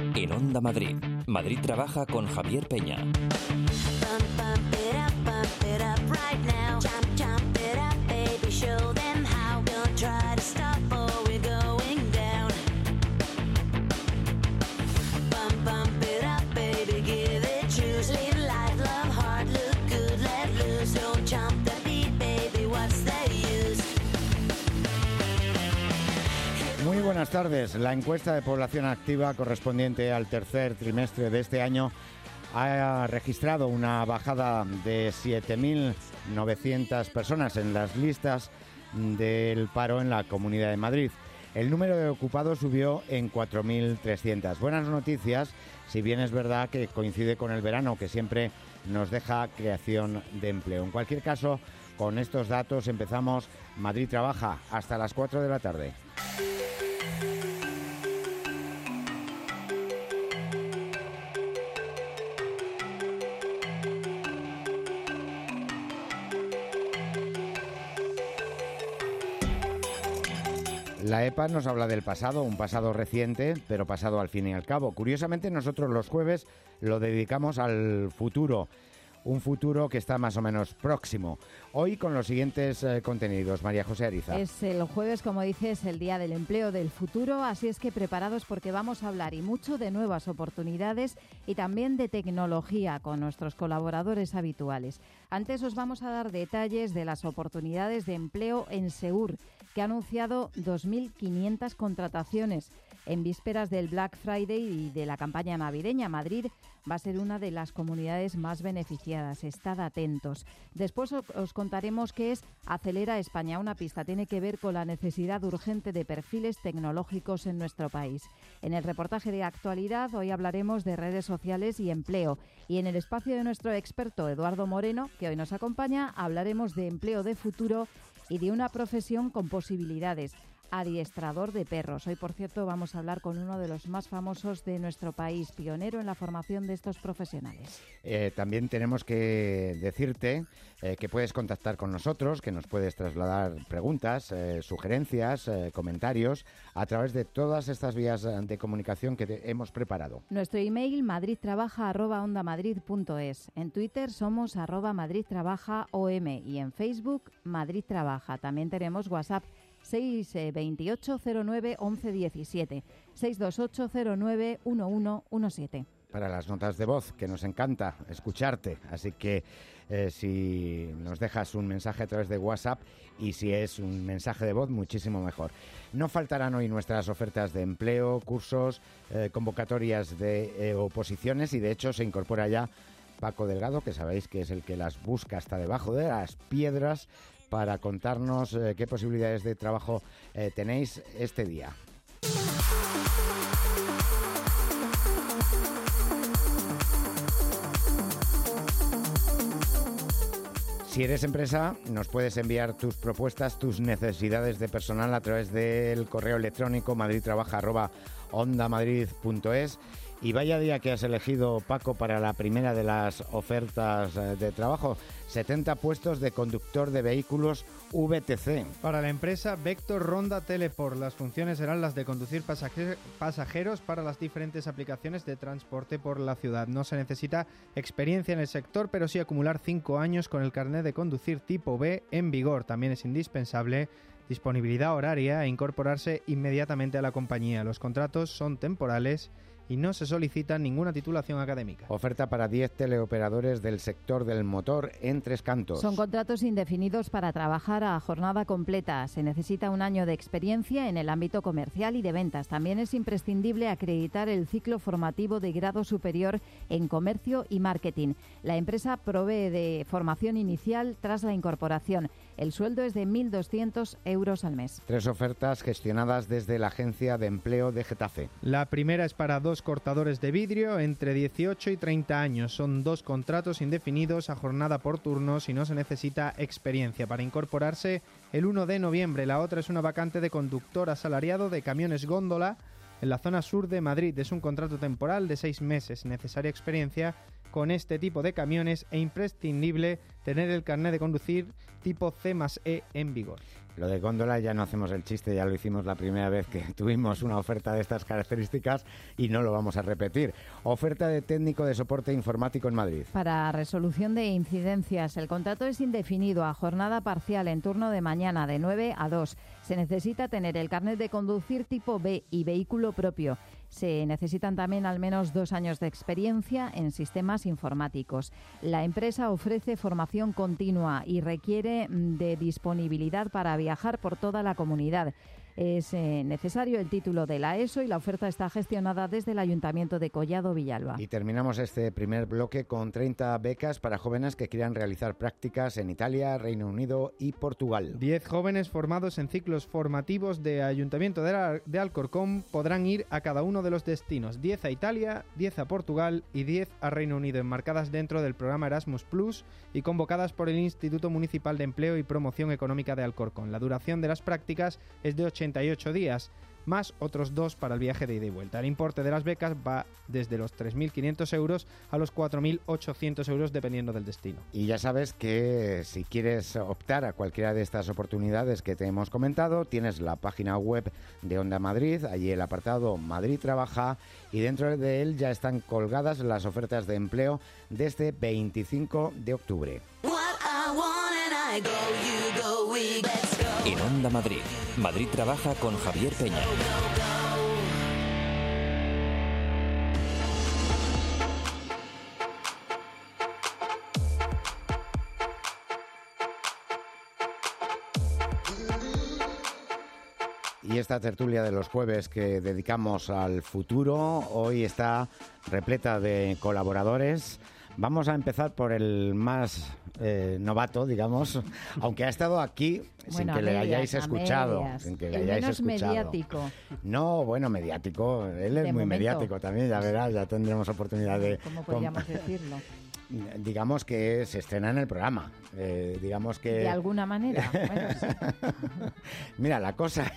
En Onda Madrid. Madrid trabaja con Javier Peña. Muy buenas tardes. La encuesta de población activa correspondiente al tercer trimestre de este año ha registrado una bajada de 7.900 personas en las listas del paro en la Comunidad de Madrid. El número de ocupados subió en 4.300. Buenas noticias, si bien es verdad que coincide con el verano, que siempre nos deja creación de empleo. En cualquier caso, con estos datos empezamos Madrid Trabaja hasta las 4 de la tarde. La EPA nos habla del pasado, un pasado reciente, pero pasado al fin y al cabo. Curiosamente, nosotros los jueves lo dedicamos al futuro, un futuro que está más o menos próximo. Hoy con los siguientes contenidos, María José Ariza. Es el jueves, como dices, el Día del Empleo del Futuro, así es que preparados porque vamos a hablar y mucho de nuevas oportunidades y también de tecnología con nuestros colaboradores habituales. Antes os vamos a dar detalles de las oportunidades de empleo en Segur, que ha anunciado 2.500 contrataciones. En vísperas del Black Friday y de la campaña navideña, Madrid va a ser una de las comunidades más beneficiadas. Estad atentos. Después os contaremos qué es Acelera España. Una pista tiene que ver con la necesidad urgente de perfiles tecnológicos en nuestro país. En el reportaje de actualidad hoy hablaremos de redes sociales y empleo. Y en el espacio de nuestro experto Eduardo Moreno, que hoy nos acompaña, hablaremos de empleo de futuro y de una profesión con posibilidades. Adiestrador de perros. Hoy, por cierto, vamos a hablar con uno de los más famosos de nuestro país, pionero en la formación de estos profesionales. También tenemos que decirte que puedes contactar con nosotros, que nos puedes trasladar preguntas, sugerencias, comentarios a través de todas estas vías de comunicación que hemos preparado. Nuestro email madridtrabaja@ondamadrid.es. En Twitter somos @madridtrabajaom y en Facebook Madrid Trabaja. También tenemos WhatsApp 628091117, 628091117. Para las notas de voz, que nos encanta escucharte, así que si nos dejas un mensaje a través de WhatsApp y si es un mensaje de voz, muchísimo mejor. No faltarán hoy nuestras ofertas de empleo, cursos, convocatorias de oposiciones y de hecho se incorpora ya Paco Delgado, que sabéis que es el que las busca hasta debajo de las piedras, para contarnos qué posibilidades de trabajo tenéis este día. Si eres empresa, nos puedes enviar tus propuestas, tus necesidades de personal a través del correo electrónico madridtrabaja@ondamadrid.es. Y vaya día que has elegido, Paco, para la primera de las ofertas de trabajo. 70 puestos de conductor de vehículos VTC. Para la empresa Vector Ronda Teleport, las funciones serán las de conducir pasajeros para las diferentes aplicaciones de transporte por la ciudad. No se necesita experiencia en el sector, pero sí acumular 5 años con el carnet de conducir tipo B en vigor. También es indispensable disponibilidad horaria e incorporarse inmediatamente a la compañía. Los contratos son temporales y no se solicita ninguna titulación académica. Oferta para 10 teleoperadores del sector del motor en Tres Cantos. Son contratos indefinidos para trabajar a jornada completa. Se necesita un año de experiencia en el ámbito comercial y de ventas. También es imprescindible acreditar el ciclo formativo de grado superior en comercio y marketing. La empresa provee de formación inicial tras la incorporación. El sueldo es de 1.200 euros al mes. 3 ofertas gestionadas desde la Agencia de Empleo de Getafe. La primera es para 2 cortadores de vidrio entre 18 y 30 años. Son 2 contratos indefinidos a jornada por turnos y no se necesita experiencia para incorporarse el 1 de noviembre. La otra es una vacante de conductor asalariado de camiones góndola en la zona sur de Madrid. Es un contrato temporal de 6 meses. Necesaria experiencia con este tipo de camiones e imprescindible tener el carnet de conducir tipo C+E en vigor. Lo de góndola ya no hacemos el chiste, ya lo hicimos la primera vez que tuvimos una oferta de estas características y no lo vamos a repetir. Oferta de técnico de soporte informático en Madrid. Para resolución de incidencias, el contrato es indefinido a jornada parcial en turno de mañana de 9 a 2. Se necesita tener el carnet de conducir tipo B y vehículo propio. Se necesitan también al menos 2 años de experiencia en sistemas informáticos. La empresa ofrece formación continua y requiere de disponibilidad para viajar por toda la comunidad. Es necesario el título de la ESO y la oferta está gestionada desde el Ayuntamiento de Collado Villalba. Y terminamos este primer bloque con 30 becas para jóvenes que quieran realizar prácticas en Italia, Reino Unido y Portugal. 10 jóvenes formados en ciclos formativos de Ayuntamiento de Alcorcón podrán ir a cada uno de los destinos, 10 a Italia, 10 a Portugal y 10 a Reino Unido, enmarcadas dentro del programa Erasmus Plus y convocadas por el Instituto Municipal de Empleo y Promoción Económica de Alcorcón. La duración de las prácticas es de 88 días, más otros 2 para el viaje de ida y vuelta. El importe de las becas va desde los 3.500 euros a los 4.800 euros dependiendo del destino. Y ya sabes que si quieres optar a cualquiera de estas oportunidades que te hemos comentado, tienes la página web de Onda Madrid, allí el apartado Madrid Trabaja, y dentro de él ya están colgadas las ofertas de empleo desde 25 de octubre. En Onda Madrid, Madrid Trabaja con Javier Peña. Y esta tertulia de los jueves que dedicamos al futuro hoy está repleta de colaboradores. Vamos a empezar por el más novato, digamos, aunque ha estado aquí sin que le hayáis escuchado. Sin que le hayáis menos escuchado. Mediático. No, bueno, mediático. Él es De muy momento. mediático también, ya verás, ya tendremos oportunidad de... ¿Cómo podríamos decirlo? Digamos que se estrena en el programa. Digamos que... De alguna manera. Bueno, sí. Mira, la cosa...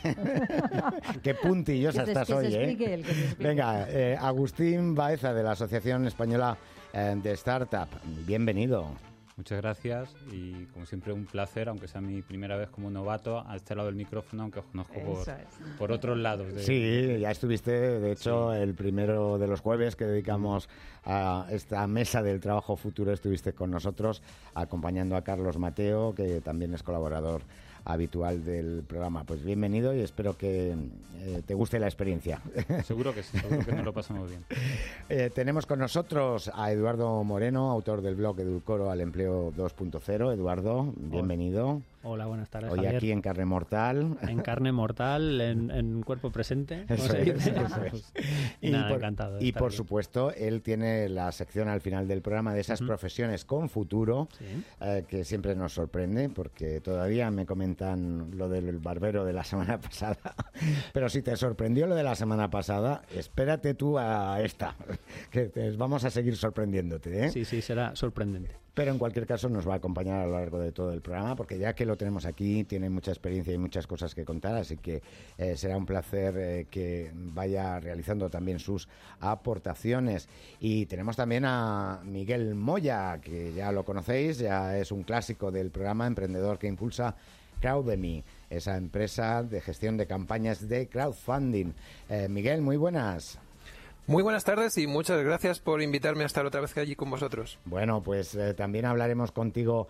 Qué puntillosa estás Que hoy, se explique él, que se explique. Venga, Agustín Baeza, de la Asociación Española de Startup. Bienvenido. Muchas gracias y como siempre un placer, aunque sea mi primera vez como novato a este lado del micrófono, aunque os conozco Eso es. por otros lados. Sí, ya estuviste, de hecho, el primero de los jueves que dedicamos a esta mesa del trabajo futuro, estuviste con nosotros acompañando a Carlos Mateo, que también es colaborador habitual del programa. Pues bienvenido y espero que te guste la experiencia. Seguro que sí, seguro que nos lo pasamos bien. Tenemos con nosotros a Eduardo Moreno, autor del blog Edulcoro al Empleo 2.0. Eduardo, bienvenido. Hola, buenas tardes, Hoy Javier. aquí en Carne Mortal. En carne mortal, en cuerpo presente. ¿cómo Eso se es, dice? eso es. Nada, encantado de Y estar por aquí. supuesto, él tiene la sección al final del programa de esas profesiones con futuro, Sí. que siempre nos sorprende, porque todavía me comentan lo del barbero de la semana pasada. Pero si te sorprendió lo de la semana pasada, espérate tú a esta, que vamos a seguir sorprendiéndote, ¿eh? Sí, será sorprendente. Pero en cualquier caso nos va a acompañar a lo largo de todo el programa, porque ya que lo tenemos aquí, tiene mucha experiencia y muchas cosas que contar, así que será un placer que vaya realizando también sus aportaciones. Y tenemos también a Miguel Moya, que ya lo conocéis, ya es un clásico del programa, emprendedor que impulsa Crowdemy, esa empresa de gestión de campañas de crowdfunding. Miguel, muy buenas. Muy buenas tardes y muchas gracias por invitarme a estar otra vez allí con vosotros. Bueno, pues también hablaremos contigo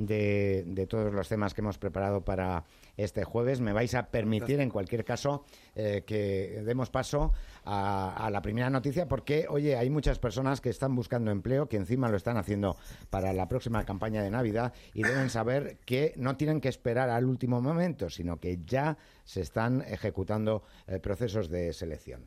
de todos los temas que hemos preparado para este jueves. Me vais a permitir, en cualquier caso, que demos paso a la primera noticia, porque, oye, hay muchas personas que están buscando empleo, que encima lo están haciendo para la próxima campaña de Navidad, y deben saber que no tienen que esperar al último momento, sino que ya se están ejecutando procesos de selección.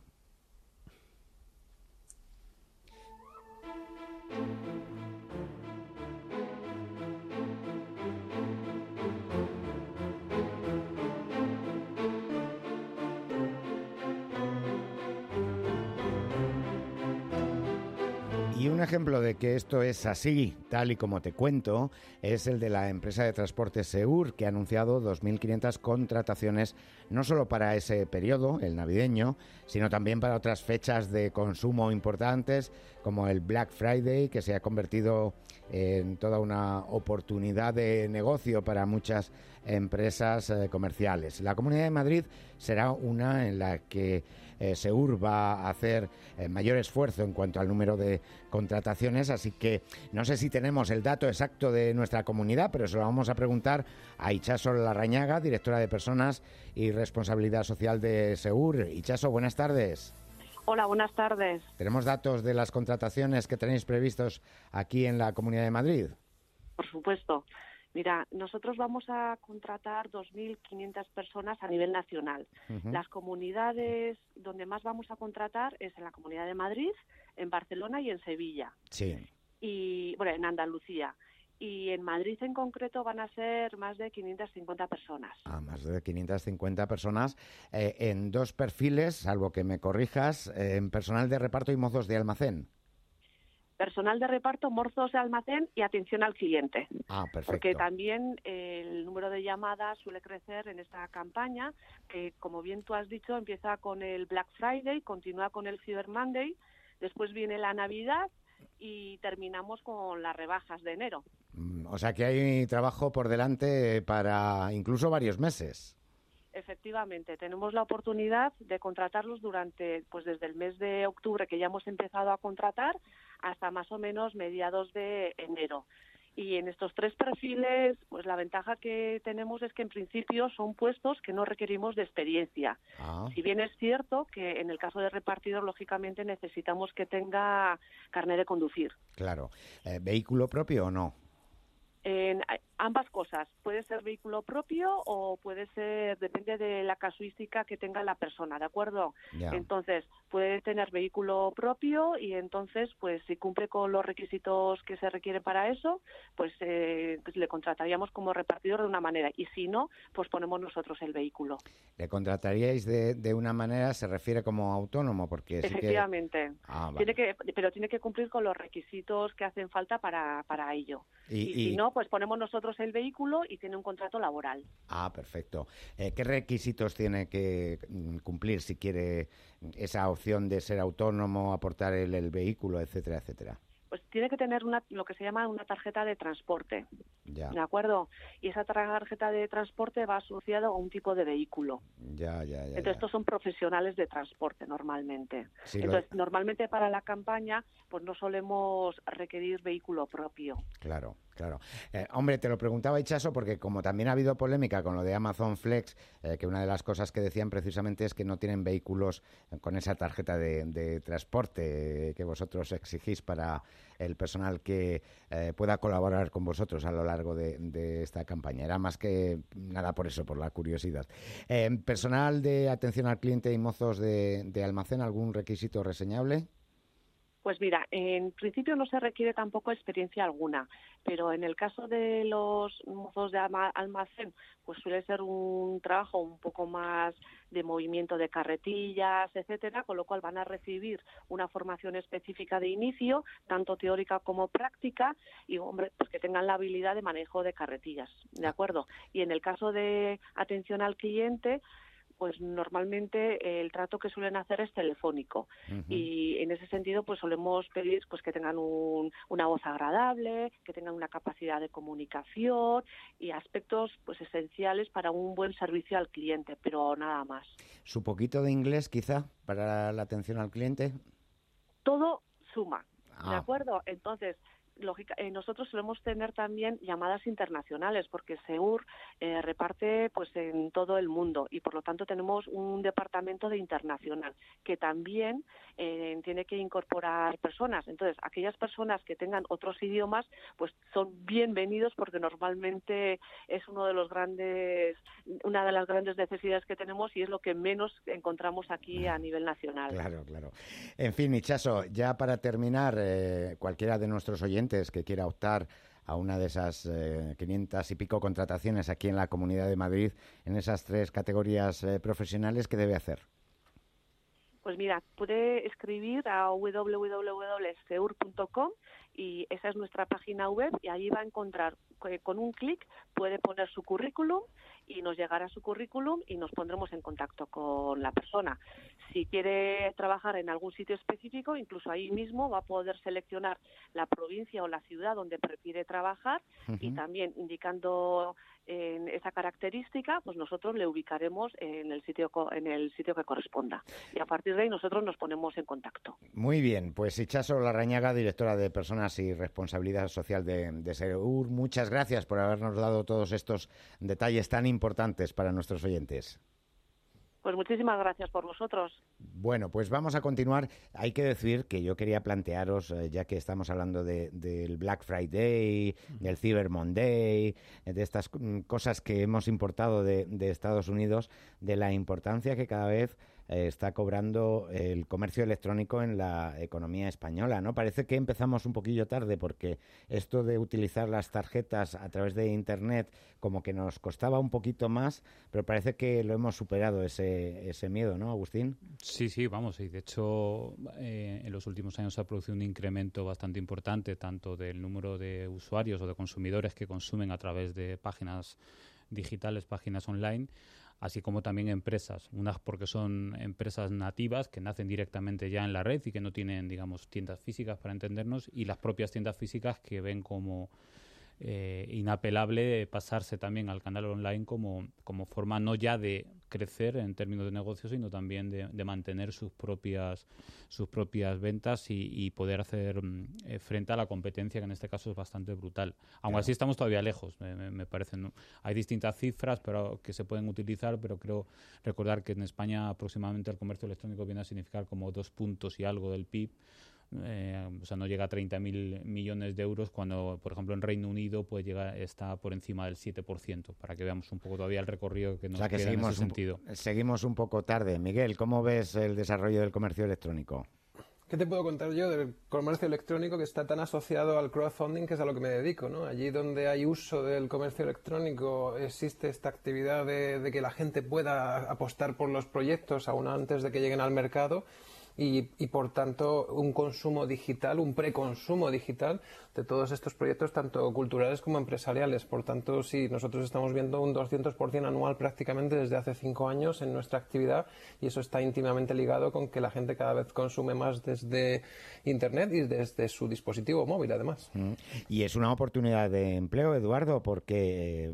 Y un ejemplo de que esto es así, tal y como te cuento, es el de la empresa de transporte Seur, que ha anunciado 2.500 contrataciones, no solo para ese periodo, el navideño, sino también para otras fechas de consumo importantes, como el Black Friday, que se ha convertido en toda una oportunidad de negocio para muchas empresas comerciales. La Comunidad de Madrid será una en la que Seur va a hacer mayor esfuerzo en cuanto al número de contrataciones, así que no sé si tenemos el dato exacto de nuestra comunidad, pero se lo vamos a preguntar a Itxaso Larrañaga, directora de Personas y Responsabilidad Social de Seur. Itxaso, buenas tardes. Hola, buenas tardes. ¿Tenemos datos de las contrataciones que tenéis previstos aquí en la Comunidad de Madrid? Por supuesto. Mira, nosotros vamos a contratar 2.500 personas a nivel nacional. Uh-huh. Las comunidades donde más vamos a contratar es en la Comunidad de Madrid, en Barcelona y en Sevilla. Sí. Y, bueno, en Andalucía. Y en Madrid en concreto van a ser más de 550 personas. Más de 550 personas en dos perfiles, salvo que me corrijas, en personal de reparto y mozos de almacén. Personal de reparto, mozos de almacén y atención al cliente. Perfecto. Porque también el número de llamadas suele crecer en esta campaña, que como bien tú has dicho, empieza con el Black Friday, continúa con el Cyber Monday, después viene la Navidad y terminamos con las rebajas de enero. O sea que hay trabajo por delante para incluso varios meses. Efectivamente, tenemos la oportunidad de contratarlos durante, pues desde el mes de octubre, que ya hemos empezado a contratar, hasta más o menos mediados de enero. Y en estos tres perfiles, pues la ventaja que tenemos es que en principio son puestos que no requerimos de experiencia. Si bien es cierto que en el caso de repartidor, lógicamente necesitamos que tenga carnet de conducir. Claro. ¿Vehículo propio o no? En ambas cosas. Puede ser vehículo propio o puede ser, depende de la casuística que tenga la persona, ¿de acuerdo? Ya. Entonces, puede tener vehículo propio y entonces, pues si cumple con los requisitos que se requieren para eso, pues le contrataríamos como repartidor de una manera. Y si no, pues ponemos nosotros el vehículo. ¿Le contrataríais de una manera, se refiere como autónomo? Porque efectivamente. Sí que... vale. Tiene que cumplir con los requisitos que hacen falta para ello. Y si no, pues ponemos nosotros el vehículo y tiene un contrato laboral. Perfecto. ¿Qué requisitos tiene que cumplir si quiere esa opción de ser autónomo, aportar el vehículo, etcétera, etcétera? Pues tiene que tener lo que se llama una tarjeta de transporte, ya. ¿De acuerdo? Y esa tarjeta de transporte va asociada a un tipo de vehículo. Ya. Entonces, estos son profesionales de transporte normalmente. Sí, entonces, normalmente para la campaña, pues no solemos requerir vehículo propio. Claro. Hombre, te lo preguntaba, Itxaso, porque como también ha habido polémica con lo de Amazon Flex, que una de las cosas que decían precisamente es que no tienen vehículos con esa tarjeta de transporte que vosotros exigís para el personal que pueda colaborar con vosotros a lo largo de esta campaña. Era más que nada por eso, por la curiosidad. ¿Personal de atención al cliente y mozos de almacén, algún requisito reseñable? Pues mira, en principio no se requiere tampoco experiencia alguna, pero en el caso de los mozos de almacén, pues suele ser un trabajo un poco más de movimiento de carretillas, etcétera, con lo cual van a recibir una formación específica de inicio, tanto teórica como práctica, y hombre, pues que tengan la habilidad de manejo de carretillas, ¿de acuerdo? Y en el caso de atención al cliente, pues normalmente el trato que suelen hacer es telefónico. Uh-huh. Y en ese sentido pues solemos pedir pues que tengan una voz agradable, que tengan una capacidad de comunicación y aspectos pues esenciales para un buen servicio al cliente, pero nada más. ¿Su poquito de inglés quizá para la atención al cliente? Todo suma, ¿de acuerdo? Entonces, nosotros solemos tener también llamadas internacionales porque Seur reparte pues en todo el mundo y por lo tanto tenemos un departamento de internacional que también tiene que incorporar personas. Entonces, aquellas personas que tengan otros idiomas pues son bienvenidos porque normalmente es una de las grandes necesidades que tenemos y es lo que menos encontramos aquí a nivel nacional. Claro. En fin, Itxaso, ya para terminar, cualquiera de nuestros oyentes que quiera optar a una de esas 500 y pico contrataciones aquí en la Comunidad de Madrid, en esas tres categorías profesionales, ¿qué debe hacer? Pues mira, puede escribir a www.seur.com y esa es nuestra página web y ahí va a encontrar, con un clic puede poner su currículum y nos llegará su currículum y nos pondremos en contacto con la persona. Si quiere trabajar en algún sitio específico, incluso ahí mismo va a poder seleccionar la provincia o la ciudad donde prefiere trabajar y también indicando esa característica, pues nosotros le ubicaremos en el sitio que corresponda. Y a partir de ahí nosotros nos ponemos en contacto. Muy bien, pues Itxaso Larrañaga, directora de Personas y Responsabilidad Social de SEUR, muchas gracias por habernos dado todos estos detalles tan importantes para nuestros oyentes. Pues muchísimas gracias por vosotros. Bueno, pues vamos a continuar. Hay que decir que yo quería plantearos, ya que estamos hablando del Black Friday, del Cyber Monday, de estas cosas que hemos importado de Estados Unidos, de la importancia que cada vez está cobrando el comercio electrónico en la economía española, ¿no? Parece que empezamos un poquillo tarde porque esto de utilizar las tarjetas a través de Internet como que nos costaba un poquito más, pero parece que lo hemos superado ese miedo, ¿no, Agustín? Sí, vamos, y de hecho en los últimos años se ha producido un incremento bastante importante tanto del número de usuarios o de consumidores que consumen a través de páginas digitales, páginas online, así como también empresas, unas porque son empresas nativas que nacen directamente ya en la red y que no tienen, digamos, tiendas físicas para entendernos, y las propias tiendas físicas que ven como inapelable pasarse también al canal online como forma no ya de crecer en términos de negocio, sino también de mantener sus propias ventas y poder hacer frente a la competencia, que en este caso es bastante brutal. Aún así estamos todavía lejos, me parece, ¿no? Hay distintas cifras pero que se pueden utilizar, pero creo recordar que en España aproximadamente el comercio electrónico viene a significar como 2 puntos y algo del PIB. O sea, no llega a 30.000 millones de euros cuando, por ejemplo, en Reino Unido está por encima del 7%, para que veamos un poco todavía el recorrido que nos queda en ese sentido. Seguimos un poco tarde. Miguel, ¿cómo ves el desarrollo del comercio electrónico? ¿Qué te puedo contar yo del comercio electrónico que está tan asociado al crowdfunding, que es a lo que me dedico, ¿no? Allí donde hay uso del comercio electrónico existe esta actividad de que la gente pueda apostar por los proyectos aún antes de que lleguen al mercado. Y por tanto un consumo digital, un preconsumo digital de todos estos proyectos tanto culturales como empresariales. Por tanto, sí, nosotros estamos viendo un 200% anual prácticamente desde hace 5 años en nuestra actividad, y eso está íntimamente ligado con que la gente cada vez consume más desde Internet y desde su dispositivo móvil, además. Y es una oportunidad de empleo, Eduardo, porque,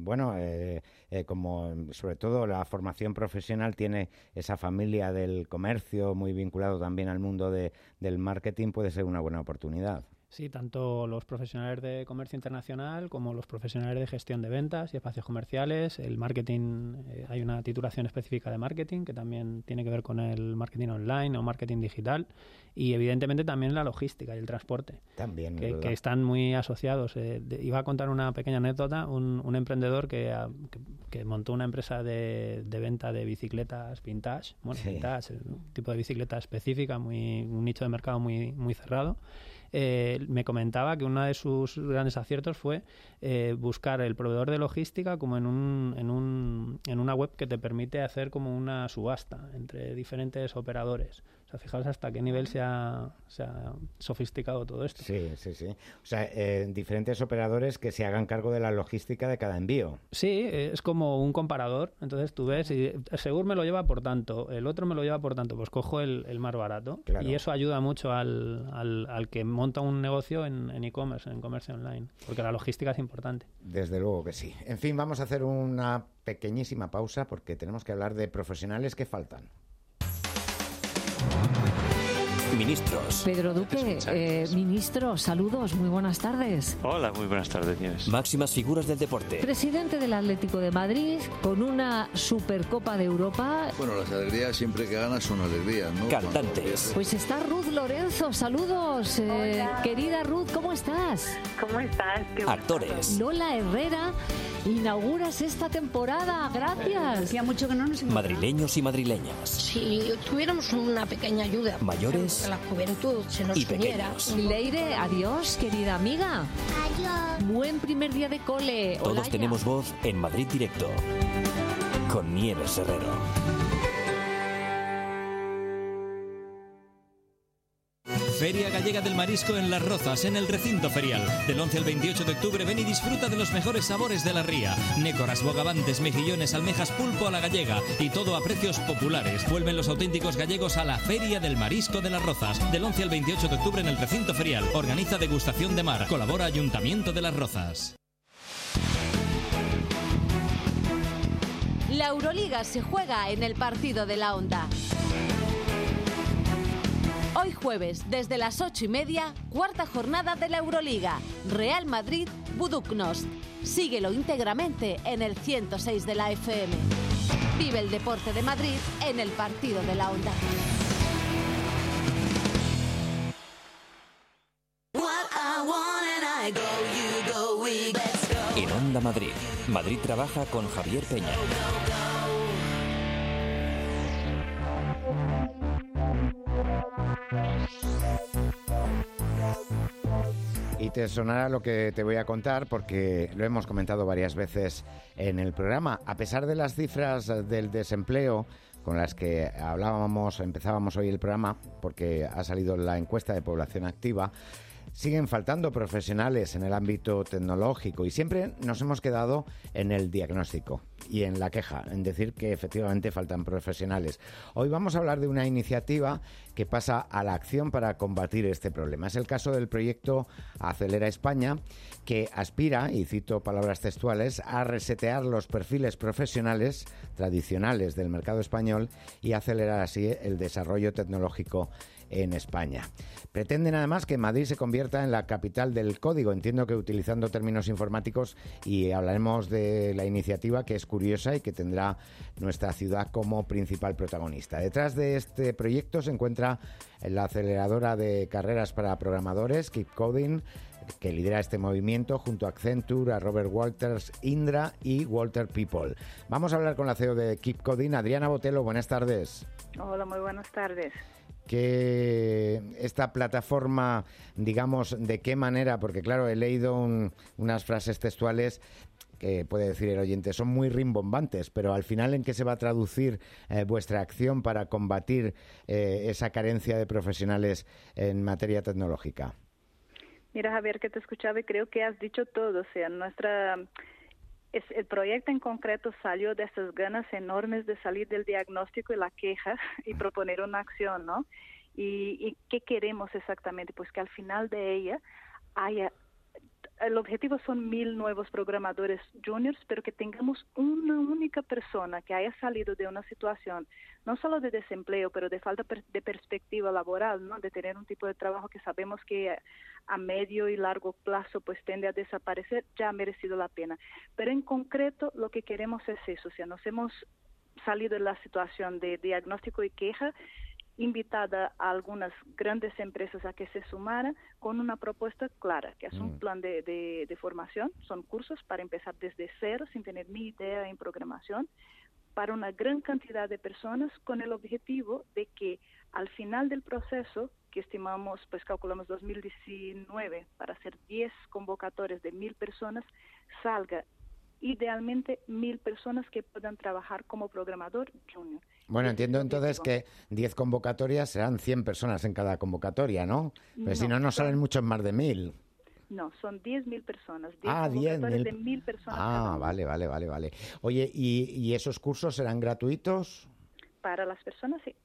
como sobre todo la formación profesional tiene esa familia del comercio muy vinculado también al mundo del marketing, puede ser una buena oportunidad. Sí, tanto los profesionales de comercio internacional como los profesionales de gestión de ventas y espacios comerciales. El marketing, hay una titulación específica de marketing que también tiene que ver con el marketing online o marketing digital, y evidentemente también la logística y el transporte, también, que están muy asociados. Iba a contar una pequeña anécdota. Un emprendedor que montó una empresa de venta de bicicletas vintage, vintage, un tipo de bicicleta específica, un nicho de mercado muy, muy cerrado. Me comentaba que uno de sus grandes aciertos fue buscar el proveedor de logística como en una web que te permite hacer como una subasta entre diferentes operadores. O sea, fijaos hasta qué nivel se ha sofisticado todo esto. Sí. O sea, diferentes operadores que se hagan cargo de la logística de cada envío. Sí, es como un comparador. Entonces tú ves, y Segur me lo lleva por tanto, el otro me lo lleva por tanto, pues cojo el más barato. Claro. Y eso ayuda mucho al que monta un negocio en e-commerce, en comercio online, porque la logística es importante. Desde luego que sí. En fin, vamos a hacer una pequeñísima pausa porque tenemos que hablar de profesionales que faltan. Ministros. Pedro Duque, ministro, saludos, muy buenas tardes. Hola, muy buenas tardes, Nieves. Máximas figuras del deporte. Presidente del Atlético de Madrid, con una Supercopa de Europa. Bueno, las alegrías siempre que ganas son alegrías, ¿no? Cantantes. Pues está Ruth Lorenzo, saludos. Querida Ruth, ¿cómo estás? ¿Cómo estás? Actores. Lola Herrera, inauguras esta temporada, gracias. Hacía mucho que no nos Madrileños y madrileñas. Si tuviéramos una pequeña ayuda. Mayores. Que la juventud se nos y uniera. pequeños. Leire, adiós, querida amiga. Adiós. Buen primer día de cole. Todos Olaya. tenemos voz en Madrid Directo. Con Nieves Herrero. Feria Gallega del Marisco en Las Rozas, en el recinto ferial. Del 11 al 28 de octubre ven y disfruta de los mejores sabores de la ría. Nécoras, bogavantes, mejillones, almejas, pulpo a la gallega y todo a precios populares. Vuelven los auténticos gallegos a la Feria del Marisco de Las Rozas. Del 11 al 28 de octubre en el recinto ferial. Organiza Degustación de Mar. Colabora Ayuntamiento de Las Rozas. La Euroliga se juega en el partido de la Onda. Hoy jueves, desde las 8:30, cuarta jornada de la Euroliga. Real Madrid, Buduknost. Síguelo íntegramente en el 106 de la FM. Vive el deporte de Madrid en el partido de la Onda. En Onda Madrid. Madrid trabaja con Javier Peña. Y te sonará lo que te voy a contar porque lo hemos comentado varias veces en el programa. A pesar de las cifras del desempleo con las que empezábamos hoy el programa, porque ha salido la encuesta de población activa, siguen faltando profesionales en el ámbito tecnológico y siempre nos hemos quedado en el diagnóstico y en la queja, en decir que efectivamente faltan profesionales. Hoy vamos a hablar de una iniciativa que pasa a la acción para combatir este problema. Es el caso del proyecto Acelera España, que aspira, y cito palabras textuales, a resetear los perfiles profesionales tradicionales del mercado español y acelerar así el desarrollo tecnológico en España. Pretenden además que Madrid se convierta en la capital del código, entiendo que utilizando términos informáticos, y hablaremos de la iniciativa, que es curiosa y que tendrá nuestra ciudad como principal protagonista. Detrás de este proyecto se encuentra la aceleradora de carreras para programadores, Keep Coding, que lidera este movimiento junto a Accenture, a Robert Walters, Indra y Walter People. Vamos a hablar con la CEO de Keep Coding, Adriana Botello. Buenas tardes. Hola, muy buenas tardes. Que esta plataforma, digamos, ¿de qué manera? Porque claro, he leído unas frases textuales que puede decir el oyente, son muy rimbombantes, pero al final, ¿en qué se va a traducir vuestra acción para combatir esa carencia de profesionales en materia tecnológica? Mira, Javier, que te escuchaba y creo que has dicho todo. O sea, el proyecto en concreto salió de esas ganas enormes de salir del diagnóstico y la queja y proponer una acción, ¿no? ¿Y qué queremos exactamente? Pues que al final de ella el objetivo son 1,000 nuevos programadores juniors, pero que tengamos una única persona que haya salido de una situación, no solo de desempleo, pero de falta de perspectiva laboral, ¿no? De tener un tipo de trabajo que sabemos que a medio y largo plazo pues tiende a desaparecer, ya ha merecido la pena. Pero en concreto lo que queremos es eso, o sea, nos hemos salido de la situación de diagnóstico y queja, invitada a algunas grandes empresas a que se sumaran con una propuesta clara, que es un plan de formación, son cursos para empezar desde cero, sin tener ni idea en programación, para una gran cantidad de personas, con el objetivo de que al final del proceso, que estimamos, pues calculamos 2019, para hacer 10 convocatorias de 1,000 personas, salga idealmente 1,000 personas que puedan trabajar como programador junior. Bueno, entiendo entonces que 10 convocatorias serán 100 personas en cada convocatoria, ¿no? Pero si no salen muchos más de 1,000. No, son 10,000 personas. 10,000 de 1,000 personas. Vale. Oye, ¿y esos cursos serán gratuitos? Para las personas, sí.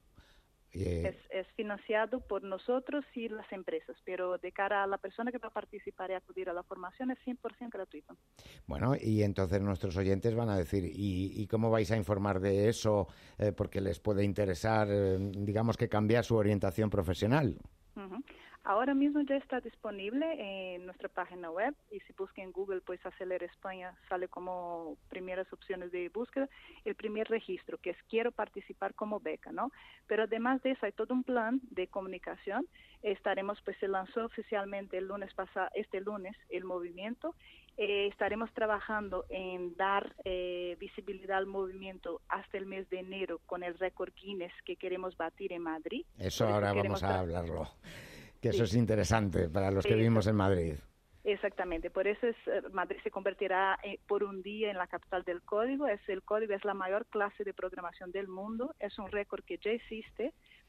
Es financiado por nosotros y las empresas, pero de cara a la persona que va a participar y acudir a la formación es 100% gratuito. Bueno, y entonces nuestros oyentes van a decir, ¿y cómo vais a informar de eso? Porque les puede interesar, digamos, que cambiar su orientación profesional. Uh-huh. Ahora mismo ya está disponible en nuestra página web y si buscan en Google, pues Acelera España sale como primeras opciones de búsqueda el primer registro, que es quiero participar como beca, ¿no? Pero además de eso hay todo un plan de comunicación. Se lanzó oficialmente este lunes el movimiento. Estaremos trabajando en dar visibilidad al movimiento hasta el mes de enero con el récord Guinness que queremos batir en Madrid. Eso ahora vamos a hablarlo. Que eso es interesante para los que vivimos en Madrid. Exactamente, por eso Madrid se convertirá por un día en la capital del código. El código es la mayor clase de programación del mundo, es un récord que ya existe,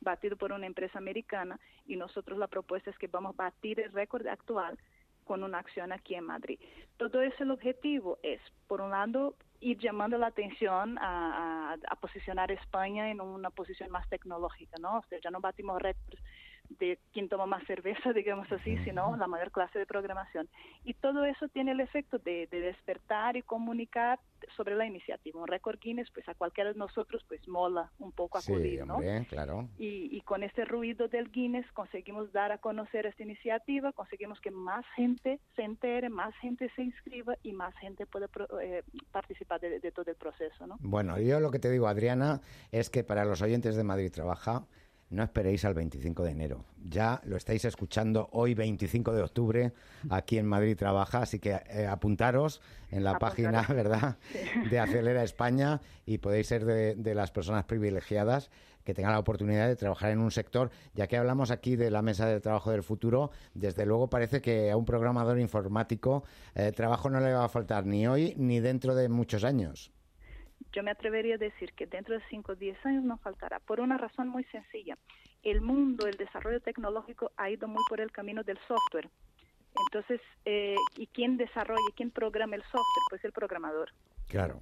batido por una empresa americana, y nosotros la propuesta es que vamos a batir el récord actual con una acción aquí en Madrid. Todo ese el objetivo es, por un lado, ir llamando la atención a posicionar a España en una posición más tecnológica, ¿no? O sea, ya no batimos récords de quién toma más cerveza, digamos así, sino la mayor clase de programación. Y todo eso tiene el efecto de despertar y comunicar sobre la iniciativa. Un récord Guinness, pues a cualquiera de nosotros, pues mola un poco acudir, sí, ¿no? Hombre, claro. Y con este ruido del Guinness conseguimos dar a conocer esta iniciativa, conseguimos que más gente se entere, más gente se inscriba y más gente pueda participar de todo el proceso, ¿no? Bueno, yo lo que te digo, Adriana, es que para los oyentes de Madrid Trabaja, no esperéis al 25 de enero. Ya lo estáis escuchando hoy, 25 de octubre, aquí en Madrid Trabaja, así que apuntaros en la página, ¿verdad?, de Acelera España, y podéis ser de las personas privilegiadas que tengan la oportunidad de trabajar en un sector. Ya que hablamos aquí de la mesa de trabajo del futuro, desde luego parece que a un programador informático trabajo no le va a faltar ni hoy ni dentro de muchos años. Yo me atrevería a decir que dentro de 5 o 10 años no faltará, por una razón muy sencilla. El mundo, el desarrollo tecnológico ha ido muy por el camino del software. Entonces, ¿y quién desarrolla, quién programa el software? Pues el programador. Claro.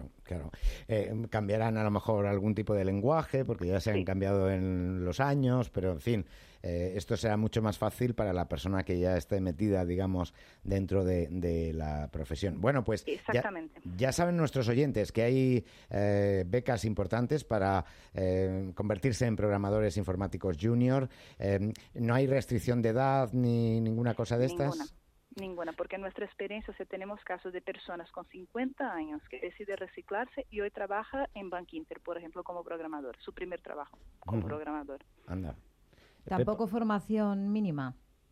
Cambiarán a lo mejor algún tipo de lenguaje, porque ya se han cambiado en los años, pero en fin, esto será mucho más fácil para la persona que ya esté metida, digamos, dentro de la profesión. Bueno, pues ya saben nuestros oyentes que hay becas importantes para convertirse en programadores informáticos junior. No hay restricción de edad ni ninguna cosa de estas. Ninguna, porque en nuestra experiencia tenemos casos de personas con 50 años que deciden reciclarse y hoy trabaja en Bankinter, por ejemplo, como programador, su primer trabajo como programador. Anda. ¿Tampoco formación mínima?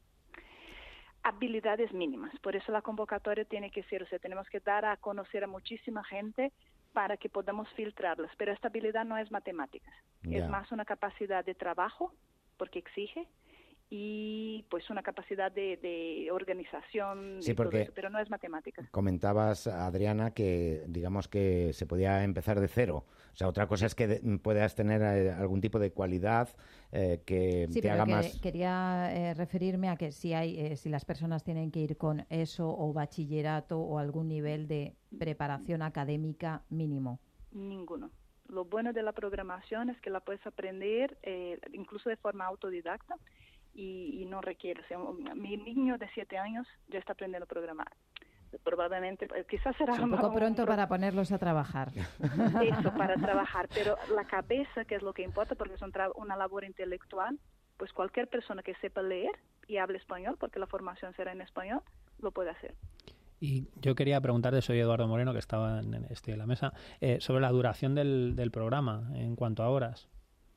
Habilidades mínimas, por eso la convocatoria tiene que ser, o sea, tenemos que dar a conocer a muchísima gente para que podamos filtrarlas, pero esta habilidad no es matemáticas, es más una capacidad de trabajo, porque exige, y pues una capacidad de organización, sí, porque eso, pero no es matemática. Comentabas, Adriana, que digamos que se podía empezar de cero. O sea, otra cosa es que puedas tener algún tipo de cualidad que te haga más... Quería referirme a que si las personas tienen que ir con ESO o bachillerato o algún nivel de preparación académica mínimo. Ninguno. Lo bueno de la programación es que la puedes aprender incluso de forma autodidacta. Y no requiere, o sea, mi niño de 7 años ya está aprendiendo a programar. Probablemente, quizás será un poco pronto para ponerlos a trabajar. Eso, para trabajar, pero la cabeza, que es lo que importa, porque es una labor intelectual, pues cualquier persona que sepa leer y hable español, porque la formación será en español, lo puede hacer. Y yo quería preguntarte, soy Eduardo Moreno, que estaba en la mesa, sobre la duración del programa en cuanto a horas.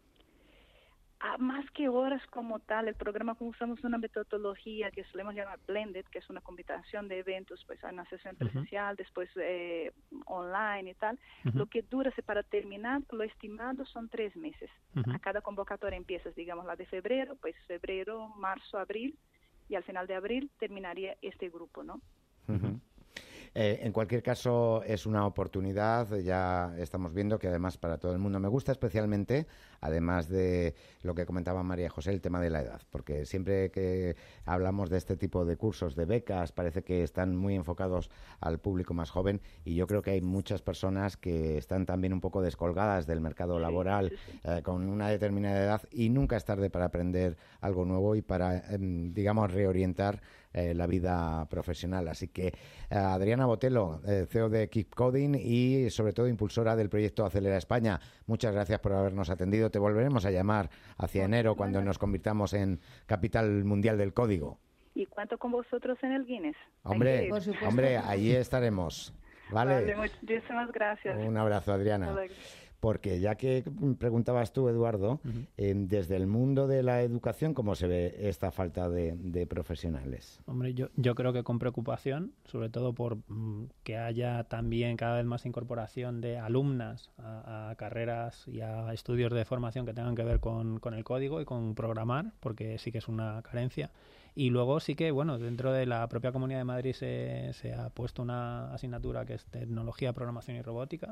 Más que horas como tal, el programa usamos una metodología que solemos llamar blended, que es una combinación de eventos, pues hay una sesión presencial, después online y tal. Lo que dura, para terminar, lo estimado son 3 meses. A cada convocatoria empiezas, digamos, la de febrero, pues febrero, marzo, abril, y al final de abril terminaría este grupo, ¿no? En cualquier caso, es una oportunidad, ya estamos viendo que además para todo el mundo. Me gusta especialmente, además de lo que comentaba María José, el tema de la edad, porque siempre que hablamos de este tipo de cursos, de becas, parece que están muy enfocados al público más joven, y yo creo que hay muchas personas que están también un poco descolgadas del mercado laboral con una determinada edad, y nunca es tarde para aprender algo nuevo y para, digamos, reorientar la vida profesional. Así que Adriana Botello, CEO de Keep Coding y sobre todo impulsora del proyecto Acelera España, muchas gracias por habernos atendido. Te volveremos a llamar hacia enero cuando nos convirtamos en capital mundial del código. Y cuento con vosotros en el Guinness. Hombre, allí estaremos. Vale, muchísimas gracias. Un abrazo, Adriana. Porque ya que preguntabas tú, Eduardo, desde el mundo de la educación, ¿cómo se ve esta falta de profesionales? Hombre, yo creo que con preocupación, sobre todo por que haya también cada vez más incorporación de alumnas a carreras y a estudios de formación que tengan que ver con el código y con programar, porque sí que es una carencia. Y luego sí que, bueno, dentro de la propia Comunidad de Madrid se ha puesto una asignatura que es Tecnología, Programación y Robótica,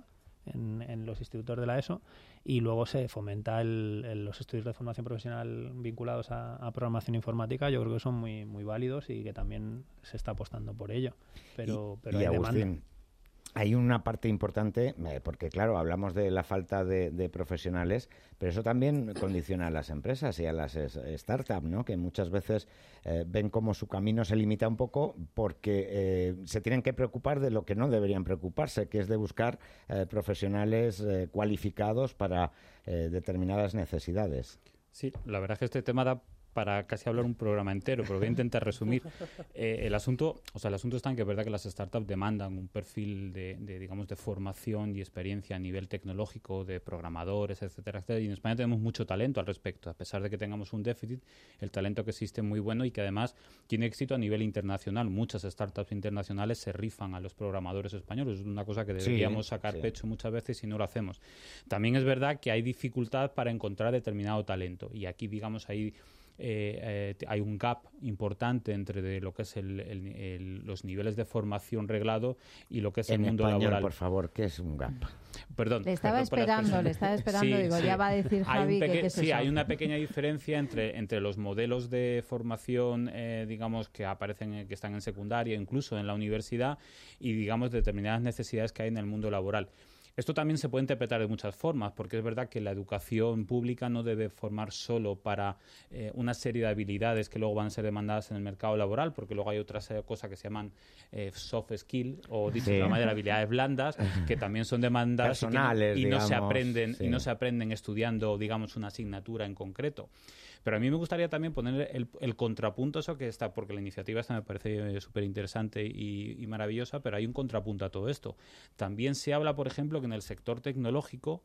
en los institutos de la ESO, y luego se fomenta los estudios de formación profesional vinculados a programación informática. Yo creo que son muy, muy válidos y que también se está apostando por ello. Pero hay Agustín, demanda. Hay una parte importante, porque claro, hablamos de la falta de profesionales, pero eso también condiciona a las empresas y a las startups, ¿no? Que muchas veces ven como su camino se limita un poco porque se tienen que preocupar de lo que no deberían preocuparse, que es de buscar profesionales cualificados para determinadas necesidades. Sí, la verdad es que este tema da para casi hablar un programa entero, pero voy a intentar resumir. El asunto está en que es verdad que las startups demandan un perfil digamos, de formación y experiencia a nivel tecnológico, de programadores, etcétera, etcétera. Y en España tenemos mucho talento al respecto. A pesar de que tengamos un déficit, el talento que existe es muy bueno y que además tiene éxito a nivel internacional. Muchas startups internacionales se rifan a los programadores españoles. Es una cosa que deberíamos sacar pecho muchas veces y no lo hacemos. También es verdad que hay dificultad para encontrar determinado talento. Y aquí, digamos, hay un gap importante entre lo que es los niveles de formación reglado y lo que es el mundo español, laboral. Por favor, ¿qué es un gap? Perdón. Le estaba esperando, digo, ya va a decir Javi que qué es eso. Sí, hay una pequeña diferencia entre los modelos de formación, digamos, que aparecen, que están en secundaria, incluso en la universidad, y, digamos, determinadas necesidades que hay en el mundo laboral. Esto también se puede interpretar de muchas formas, porque es verdad que la educación pública no debe formar solo para una serie de habilidades que luego van a ser demandadas en el mercado laboral, porque luego hay otras cosas que se llaman soft skills, o dicho de otra manera, habilidades blandas, que también son demandadas personales, y no se aprenden, sí. y no se aprenden estudiando, digamos, una asignatura en concreto. Pero a mí me gustaría también poner el contrapunto a eso que está, porque la iniciativa esta me parece súper interesante y maravillosa, pero hay un contrapunto a todo esto. También se habla, por ejemplo, que en el sector tecnológico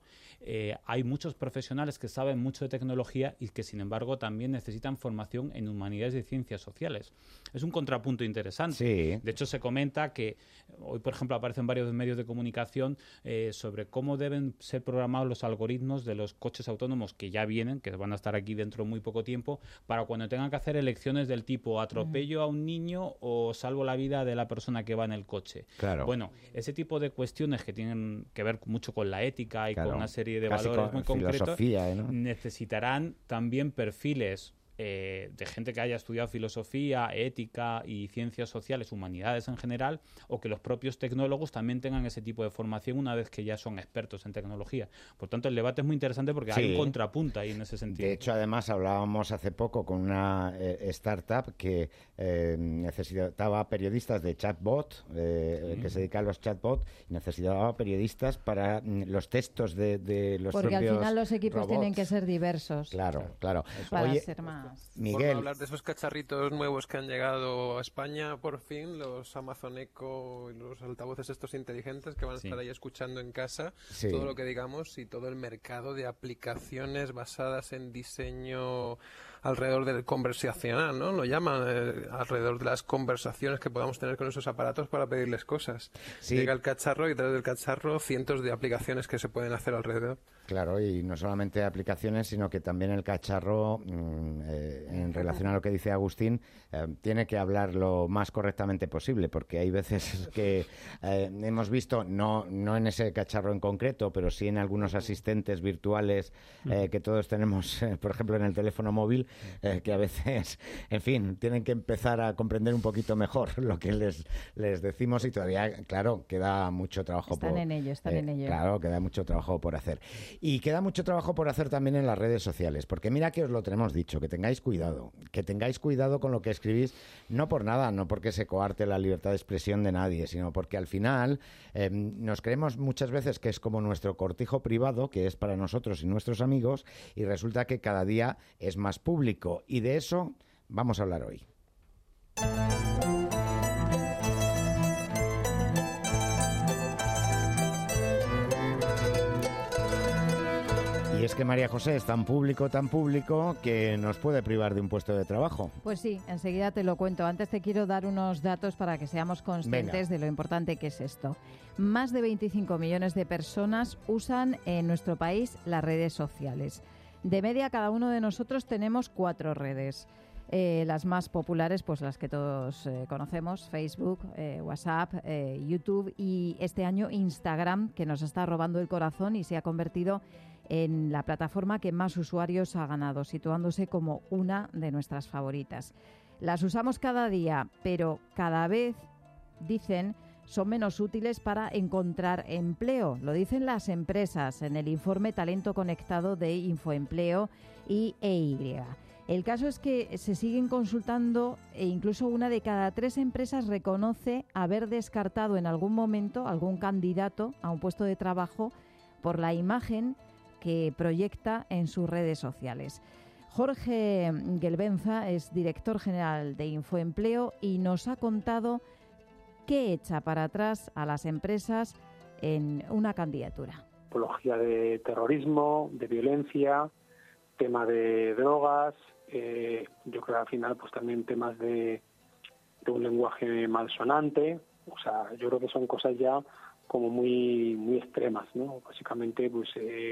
hay muchos profesionales que saben mucho de tecnología y que, sin embargo, también necesitan formación en humanidades y ciencias sociales. Es un contrapunto interesante. Sí. De hecho, se comenta que hoy, por ejemplo, aparecen varios medios de comunicación sobre cómo deben ser programados los algoritmos de los coches autónomos que ya vienen, que van a estar aquí dentro de muy poco tiempo, para cuando tengan que hacer elecciones del tipo atropello a un niño o salvo la vida de la persona que va en el coche. Claro. Bueno, ese tipo de cuestiones que tienen que ver mucho con la ética y con una serie de casi valores muy concretos, ¿no? necesitarán también perfiles de gente que haya estudiado filosofía, ética y ciencias sociales, humanidades en general, o que los propios tecnólogos también tengan ese tipo de formación una vez que ya son expertos en tecnología. Por tanto, el debate es muy interesante porque hay un contrapunto ahí en ese sentido. De hecho, además, hablábamos hace poco con una startup que necesitaba periodistas de chatbot, que se dedica a los chatbots, y necesitaba periodistas para los textos de los porque propios al final los equipos robots. tienen que ser diversos. Claro. Para ser más... Miguel. Por hablar de esos cacharritos nuevos que han llegado a España, por fin, los Amazon Echo y los altavoces estos inteligentes que van a estar ahí escuchando en casa todo lo que digamos, y todo el mercado de aplicaciones basadas en diseño alrededor del conversacional, ¿no? Lo llaman, alrededor de las conversaciones que podamos tener con esos aparatos para pedirles cosas. Llega el cacharro y tras del cacharro cientos de aplicaciones que se pueden hacer alrededor. Claro, y no solamente aplicaciones, sino que también el cacharro, en relación a lo que dice Agustín, tiene que hablar lo más correctamente posible, porque hay veces que hemos visto, no en ese cacharro en concreto, pero sí en algunos asistentes virtuales que todos tenemos, por ejemplo, en el teléfono móvil, que a veces, en fin, tienen que empezar a comprender un poquito mejor lo que les decimos, y todavía, claro, queda mucho trabajo Están en ello. Claro, queda mucho trabajo por hacer. Y queda mucho trabajo por hacer también en las redes sociales, porque mira que os lo tenemos dicho, que tengáis cuidado con lo que escribís, no por nada, no porque se coarte la libertad de expresión de nadie, sino porque al final nos creemos muchas veces que es como nuestro cortijo privado, que es para nosotros y nuestros amigos, y resulta que cada día es más público, y de eso vamos a hablar hoy. Y es que María José es tan público que nos puede privar de un puesto de trabajo. Pues sí, enseguida te lo cuento. Antes te quiero dar unos datos para que seamos conscientes de lo importante que es esto. Más de 25 millones de personas usan en nuestro país las redes sociales. De media, cada uno de nosotros tenemos 4 redes. Las más populares, pues las que todos conocemos, Facebook, WhatsApp, YouTube y este año Instagram, que nos está robando el corazón y se ha convertido en la plataforma que más usuarios ha ganado, situándose como una de nuestras favoritas. Las usamos cada día, pero cada vez, dicen, son menos útiles para encontrar empleo. Lo dicen las empresas en el informe Talento Conectado de Infoempleo y EY. El caso es que se siguen consultando e incluso 1 de cada 3 empresas reconoce haber descartado en algún momento algún candidato a un puesto de trabajo por la imagen que proyecta en sus redes sociales. Jorge Gelbenza es director general de Infoempleo y nos ha contado qué echa para atrás a las empresas en una candidatura. Apología de terrorismo, de violencia, tema de drogas, yo creo que al final pues también temas de un lenguaje malsonante, o sea, yo creo que son cosas ya como muy extremas, ¿no? Básicamente pues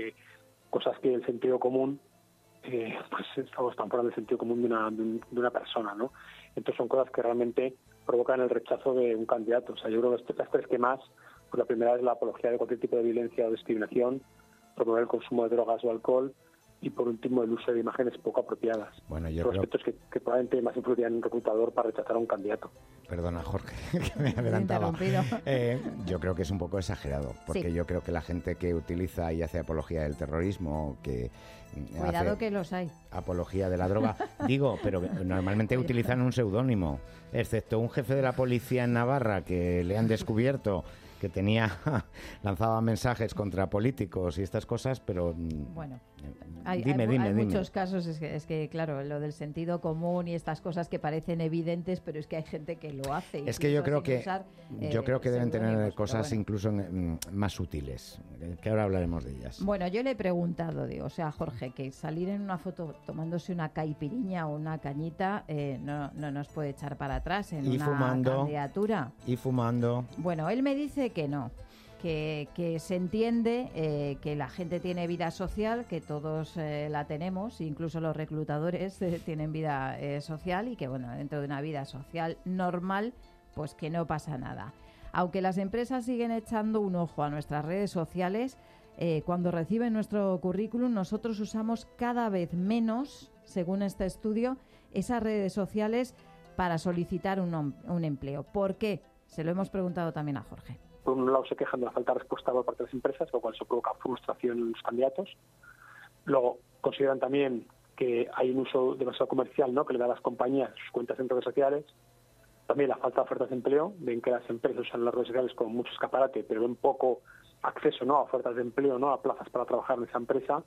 cosas que el sentido común pues están fuera del sentido común de una persona, ¿no? Entonces son cosas que realmente provocan el rechazo de un candidato. O sea, yo creo que las 3 que más, pues la primera es la apología de cualquier tipo de violencia o discriminación, promover el consumo de drogas o alcohol, y por último el uso de imágenes poco apropiadas. Bueno, yo creo aspectos que probablemente más influirían en un reclutador para rechazar a un candidato. Perdona, Jorge, que me adelantaba. Yo creo que es un poco exagerado, porque sí. Yo creo que la gente que utiliza y hace apología del terrorismo, que cuidado que los hay. Apología de la droga, digo, pero normalmente utilizan un seudónimo, excepto un jefe de la policía en Navarra que le han descubierto que lanzaba mensajes contra políticos y estas cosas, pero bueno, hay dime. Muchos casos, es que claro, lo del sentido común y estas cosas que parecen evidentes, pero es que hay gente que lo hace. Es que yo creo que deben tener cosas incluso más útiles, que ahora hablaremos de ellas. Bueno, yo le he preguntado, Jorge, que salir en una foto tomándose una caipiriña o una cañita no nos puede echar para atrás en una candidatura. Y fumando. Bueno, él me dice que no, que se entiende que la gente tiene vida social, que todos la tenemos, incluso los reclutadores tienen vida social y que, bueno, dentro de una vida social normal, pues que no pasa nada. Aunque las empresas siguen echando un ojo a nuestras redes sociales, cuando reciben nuestro currículum, nosotros usamos cada vez menos, según este estudio, esas redes sociales para solicitar un empleo. ¿Por qué? Se lo hemos preguntado también a Jorge. Por un lado se quejan de la falta de respuesta por parte de las empresas, lo cual se provoca frustración en los candidatos. Luego consideran también que hay un uso demasiado comercial, ¿no?, que le da a las compañías sus cuentas en redes sociales. También la falta de ofertas de empleo, ven que las empresas usan las redes sociales con mucho escaparate, pero ven poco acceso, ¿no?, a ofertas de empleo, ¿no?, a plazas para trabajar en esa empresa.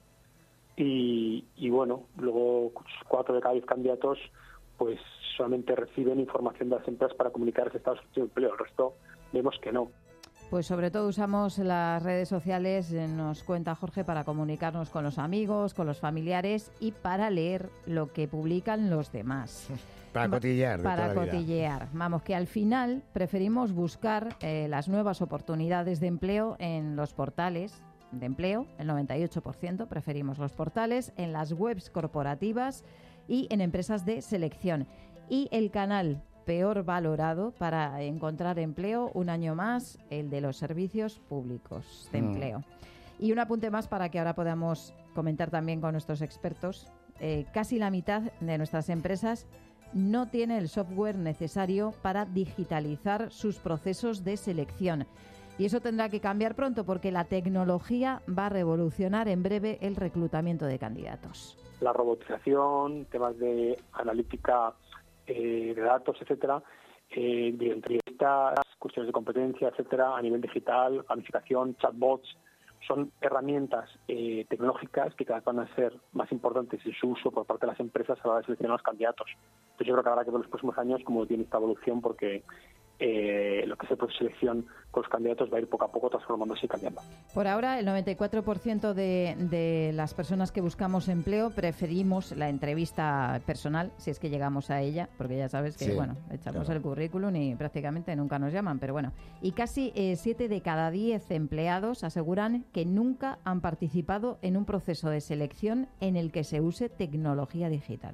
Y bueno, luego 4 de cada 10 candidatos pues solamente reciben información de las empresas para comunicar ese estado de empleo. El resto vemos que no. Pues sobre todo usamos las redes sociales, nos cuenta Jorge, para comunicarnos con los amigos, con los familiares y para leer lo que publican los demás. Para cotillear. Para cotillear. Vamos, que al final preferimos buscar las nuevas oportunidades de empleo en los portales de empleo, el 98% preferimos los portales, en las webs corporativas y en empresas de selección. Y el canal peor valorado para encontrar empleo, un año más, el de los servicios públicos de empleo. Y un apunte más para que ahora podamos comentar también con nuestros expertos. Casi la mitad de nuestras empresas no tiene el software necesario para digitalizar sus procesos de selección. Y eso tendrá que cambiar pronto porque la tecnología va a revolucionar en breve el reclutamiento de candidatos. La robotización, temas de analítica de datos, etcétera, entrevistas, cuestiones de competencia, etcétera, a nivel digital, gamificación, chatbots, son herramientas tecnológicas que cada vez van a ser más importantes en su uso por parte de las empresas a la hora de seleccionar a los candidatos. Entonces yo creo que habrá que ver los próximos años cómo tiene esta evolución, porque lo que es el proceso de selección con los candidatos va a ir poco a poco transformándose y cambiando. Por ahora, el 94% de las personas que buscamos empleo preferimos la entrevista personal, si es que llegamos a ella, porque ya sabes que, echamos el currículum y prácticamente nunca nos llaman, pero bueno. Y casi 7 de cada 10 empleados aseguran que nunca han participado en un proceso de selección en el que se use tecnología digital.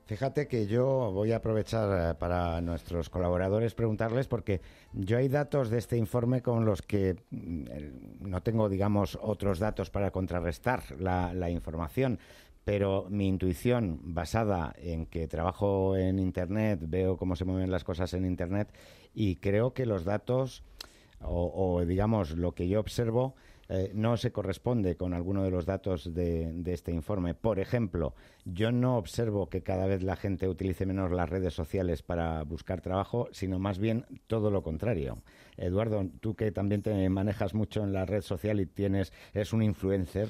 Fíjate que yo voy a aprovechar para nuestros colaboradores preguntarles, porque yo hay datos de este informe con los que no tengo, digamos, otros datos para contrarrestar la información, pero mi intuición, basada en que trabajo en Internet, veo cómo se mueven las cosas en Internet, y creo que los datos, o digamos, lo que yo observo, no se corresponde con alguno de los datos de este informe. Por ejemplo, yo no observo que cada vez la gente utilice menos las redes sociales para buscar trabajo, sino más bien todo lo contrario. Eduardo, tú que también te manejas mucho en la red social y eres un influencer,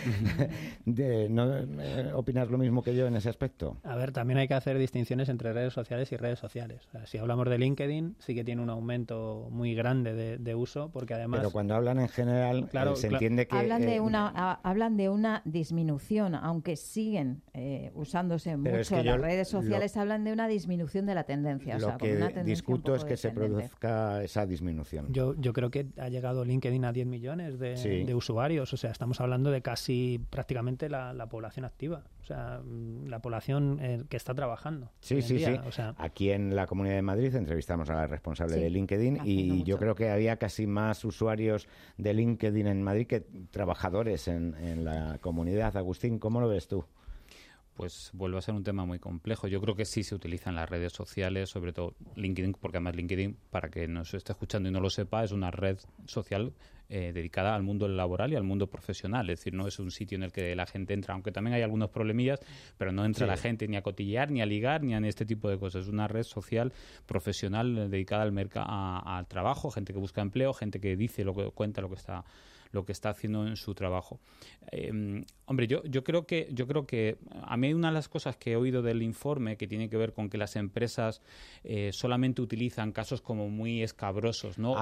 ¿no opinas lo mismo que yo en ese aspecto? A ver, también hay que hacer distinciones entre redes sociales y redes sociales. O sea, si hablamos de LinkedIn, sí que tiene un aumento muy grande de uso, porque además... Pero cuando hablan en general, se entiende que... Hablan de una disminución, aunque siguen usándose mucho las redes sociales, hablan de una disminución de la tendencia. Lo que discuto es que se produzca esa disminución. Yo creo que ha llegado LinkedIn a 10 millones de usuarios. O sea, estamos hablando de casi prácticamente la población activa. O sea, la población que está trabajando. Sí. O sea, aquí en la Comunidad de Madrid entrevistamos a la responsable de LinkedIn y yo creo que había casi más usuarios de LinkedIn en Madrid que trabajadores en la comunidad. Agustín, ¿cómo lo ves tú? Pues vuelve a ser un tema muy complejo. Yo creo que sí se utilizan las redes sociales, sobre todo LinkedIn, porque además LinkedIn, para que nos esté escuchando y no lo sepa, es una red social dedicada al mundo laboral y al mundo profesional. Es decir, no es un sitio en el que la gente entra, aunque también hay algunos problemillas, pero no entra la gente ni a cotillear, ni a ligar, ni a este tipo de cosas. Es una red social profesional dedicada al trabajo, gente que busca empleo, gente que dice cuenta lo que está haciendo en su trabajo. Hombre, yo creo que a mí una de las cosas que he oído del informe que tiene que ver con que las empresas solamente utilizan casos como muy escabrosos, ¿no?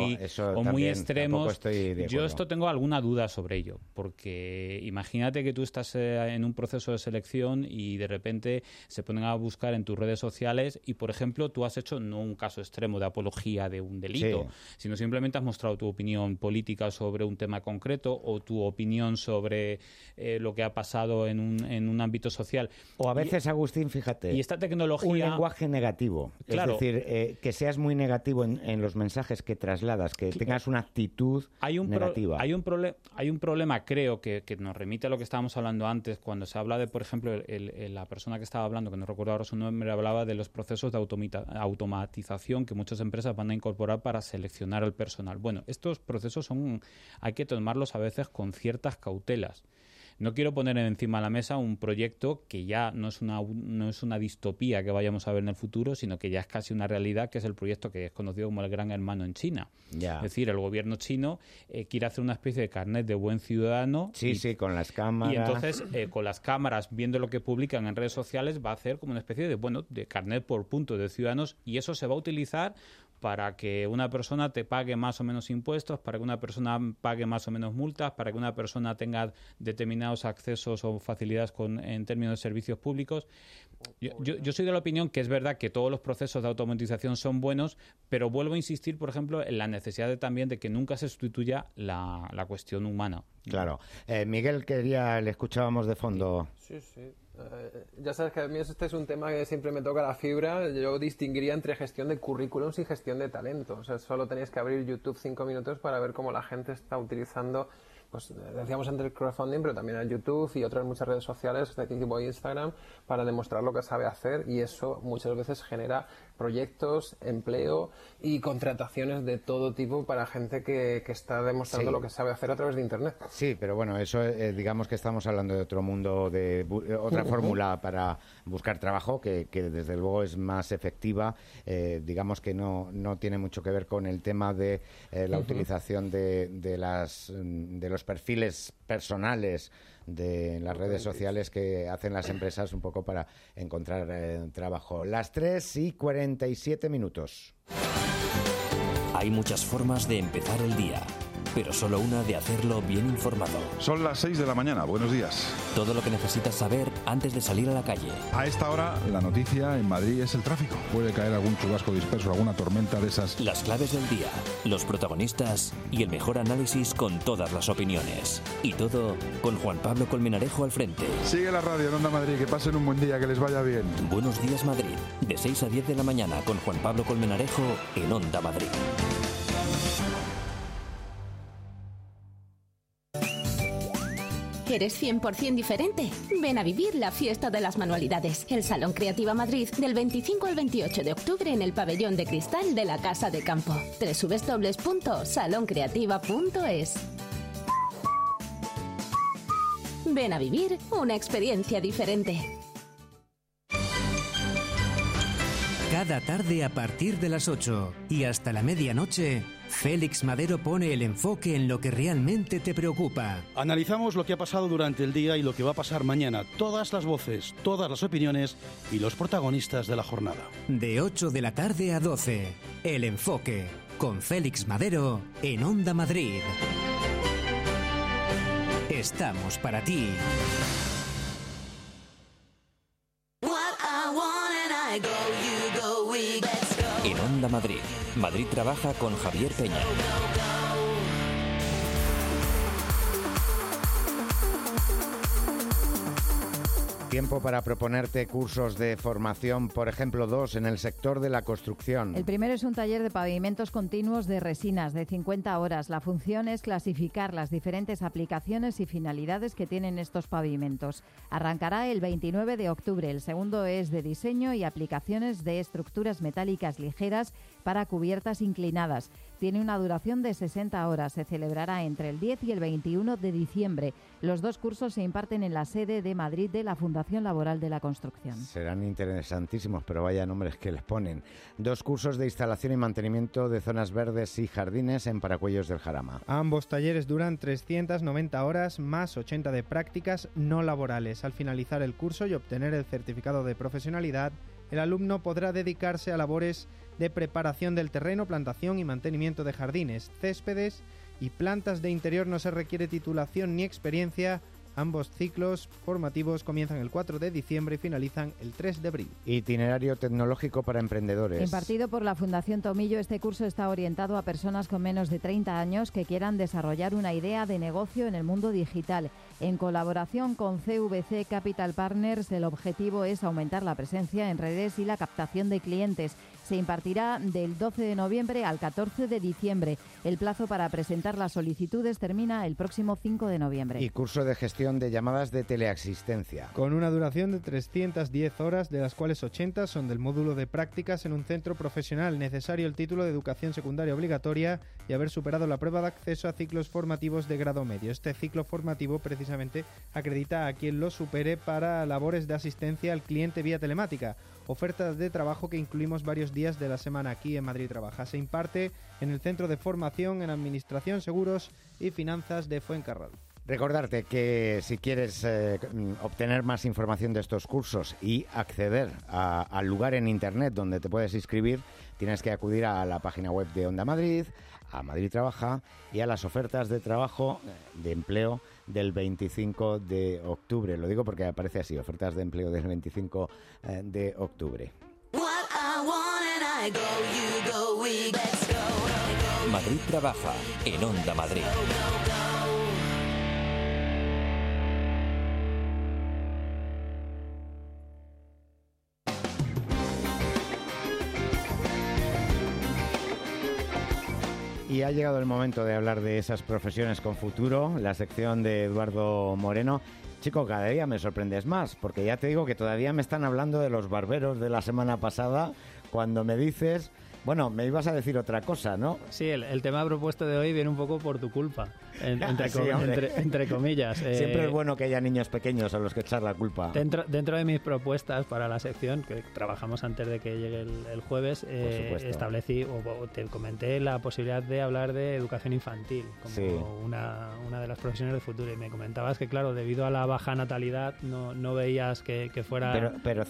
o muy extremos. Yo esto tengo alguna duda sobre ello, porque imagínate que tú estás en un proceso de selección y de repente se ponen a buscar en tus redes sociales y, por ejemplo, tú has hecho no un caso extremo de apología de un delito, sino simplemente has mostrado tu opinión política sobre un tema concreto o tu opinión sobre lo que ha pasado en un ámbito social. O a veces, Agustín, fíjate, y esta tecnología, un lenguaje negativo. Claro, es decir, que seas muy negativo en los mensajes que trasladas, que tengas una actitud negativa. Hay un problema, creo, que nos remite a lo que estábamos hablando antes, cuando se habla de, por ejemplo, la persona que estaba hablando, que no recuerdo ahora su nombre, hablaba de los procesos de automatización que muchas empresas van a incorporar para seleccionar al personal. Bueno, estos procesos hay que tomarlos a veces con ciertas cautelas. No quiero poner encima de la mesa un proyecto que ya no es una distopía que vayamos a ver en el futuro, sino que ya es casi una realidad, que es el proyecto que es conocido como el Gran Hermano en China. Es decir, el gobierno chino quiere hacer una especie de carnet de buen ciudadano. Sí, con las cámaras. Y entonces, con las cámaras, viendo lo que publican en redes sociales, va a hacer como una especie de carnet por punto de ciudadanos, y eso se va a utilizar para que una persona te pague más o menos impuestos, para que una persona pague más o menos multas, para que una persona tenga determinados accesos o facilidades en términos de servicios públicos. Yo soy de la opinión que es verdad que todos los procesos de automatización son buenos, pero vuelvo a insistir, por ejemplo, en la necesidad también de que nunca se sustituya la cuestión humana. Claro. Miguel, le escuchábamos de fondo. Sí. Ya sabes que a mí este es un tema que siempre me toca la fibra. Yo distinguiría entre gestión de currículums y gestión de talento. O sea, solo tenéis que abrir YouTube 5 minutos para ver cómo la gente está utilizando, pues decíamos entre el crowdfunding, pero también el YouTube y otras muchas redes sociales, tipo Instagram, para demostrar lo que sabe hacer, y eso muchas veces genera proyectos, empleo y contrataciones de todo tipo para gente que está demostrando lo que sabe hacer a través de Internet. Sí, pero bueno, eso digamos que estamos hablando de otro mundo, de otra fórmula para buscar trabajo que desde luego es más efectiva. Digamos que no tiene mucho que ver con el tema de la utilización de los perfiles personales de las redes sociales que hacen las empresas un poco para encontrar trabajo. Las 3:47. Hay muchas formas de empezar el día. pero solo una de hacerlo bien informado. Son las 6 de la mañana, buenos días. Todo lo que necesitas saber antes de salir a la calle. A esta hora, la noticia en Madrid es el tráfico. Puede caer algún chubasco disperso, alguna tormenta de esas. Las claves del día, los protagonistas y el mejor análisis con todas las opiniones. Y todo con Juan Pablo Colmenarejo al frente. Sigue la radio en Onda Madrid, que pasen un buen día, que les vaya bien. Buenos días Madrid, de 6 a 10 de la mañana con Juan Pablo Colmenarejo en Onda Madrid. ¿Eres 100% diferente? Ven a vivir la fiesta de las manualidades. El Salón Creativa Madrid del 25 al 28 de octubre en el pabellón de cristal de la Casa de Campo. www.saloncreativa.es. Ven a vivir una experiencia diferente. Cada tarde a partir de las 8 y hasta la medianoche, Félix Madero pone el enfoque en lo que realmente te preocupa. Analizamos lo que ha pasado durante el día y lo que va a pasar mañana. Todas las voces, todas las opiniones y los protagonistas de la jornada. De 8 de la tarde a 12, El Enfoque, con Félix Madero en Onda Madrid. Estamos para ti. En Onda Madrid, Madrid trabaja con Javier Peña. Tiempo para proponerte cursos de formación, por ejemplo, 2 en el sector de la construcción. El primero es un taller de pavimentos continuos de resinas de 50 horas. La función es clasificar las diferentes aplicaciones y finalidades que tienen estos pavimentos. Arrancará el 29 de octubre. El segundo es de diseño y aplicaciones de estructuras metálicas ligeras para cubiertas inclinadas. Tiene una duración de 60 horas. Se celebrará entre el 10 y el 21 de diciembre. Los 2 cursos se imparten en la sede de Madrid de la Fundación Laboral de la Construcción. Serán interesantísimos, pero vaya nombres que les ponen. 2 cursos de instalación y mantenimiento de zonas verdes y jardines en Paracuellos del Jarama. Ambos talleres duran 390 horas más 80 de prácticas no laborales. Al finalizar el curso y obtener el certificado de profesionalidad, el alumno podrá dedicarse a labores de preparación del terreno, plantación y mantenimiento de jardines, céspedes y plantas de interior. No se requiere titulación ni experiencia. Ambos ciclos formativos comienzan el 4 de diciembre y finalizan el 3 de abril. Itinerario tecnológico para emprendedores. Impartido por la Fundación Tomillo, este curso está orientado a personas con menos de 30 años que quieran desarrollar una idea de negocio en el mundo digital. En colaboración con CVC Capital Partners, el objetivo es aumentar la presencia en redes y la captación de clientes. Se impartirá del 12 de noviembre al 14 de diciembre. El plazo para presentar las solicitudes termina el próximo 5 de noviembre. Y curso de gestión de llamadas de teleasistencia. Con una duración de 310 horas, de las cuales 80 son del módulo de prácticas en un centro profesional. Necesario el título de educación secundaria obligatoria y haber superado la prueba de acceso a ciclos formativos de grado medio. Este ciclo formativo precisamente acredita a quien lo supere para labores de asistencia al cliente vía telemática. Ofertas de trabajo que incluimos varios días de la semana aquí en Madrid Trabaja. Se imparte en el Centro de Formación en Administración, Seguros y Finanzas de Fuencarral. Recordarte que si quieres obtener más información de estos cursos y acceder al lugar en internet donde te puedes inscribir, tienes que acudir a la página web de Onda Madrid, a Madrid Trabaja y a las ofertas de trabajo de empleo del 25 de octubre. Lo digo porque aparece así, ofertas de empleo del 25 de octubre. Madrid Trabaja en Onda Madrid. Y ha llegado el momento de hablar de esas profesiones con futuro, la sección de Eduardo Moreno. Chico, cada día me sorprendes más, porque ya te digo que todavía me están hablando de los barberos de la semana pasada, cuando me dices... Bueno, me ibas a decir otra cosa, ¿no? Sí, el tema propuesto de hoy viene un poco por tu culpa, entre comillas. Siempre es bueno que haya niños pequeños a los que echar la culpa. Dentro de mis propuestas para la sección, que trabajamos antes de que llegue el jueves, establecí o te comenté la posibilidad de hablar de educación infantil como una de las profesiones del futuro. Y me comentabas que, claro, debido a la baja natalidad no veías que fuera... Pero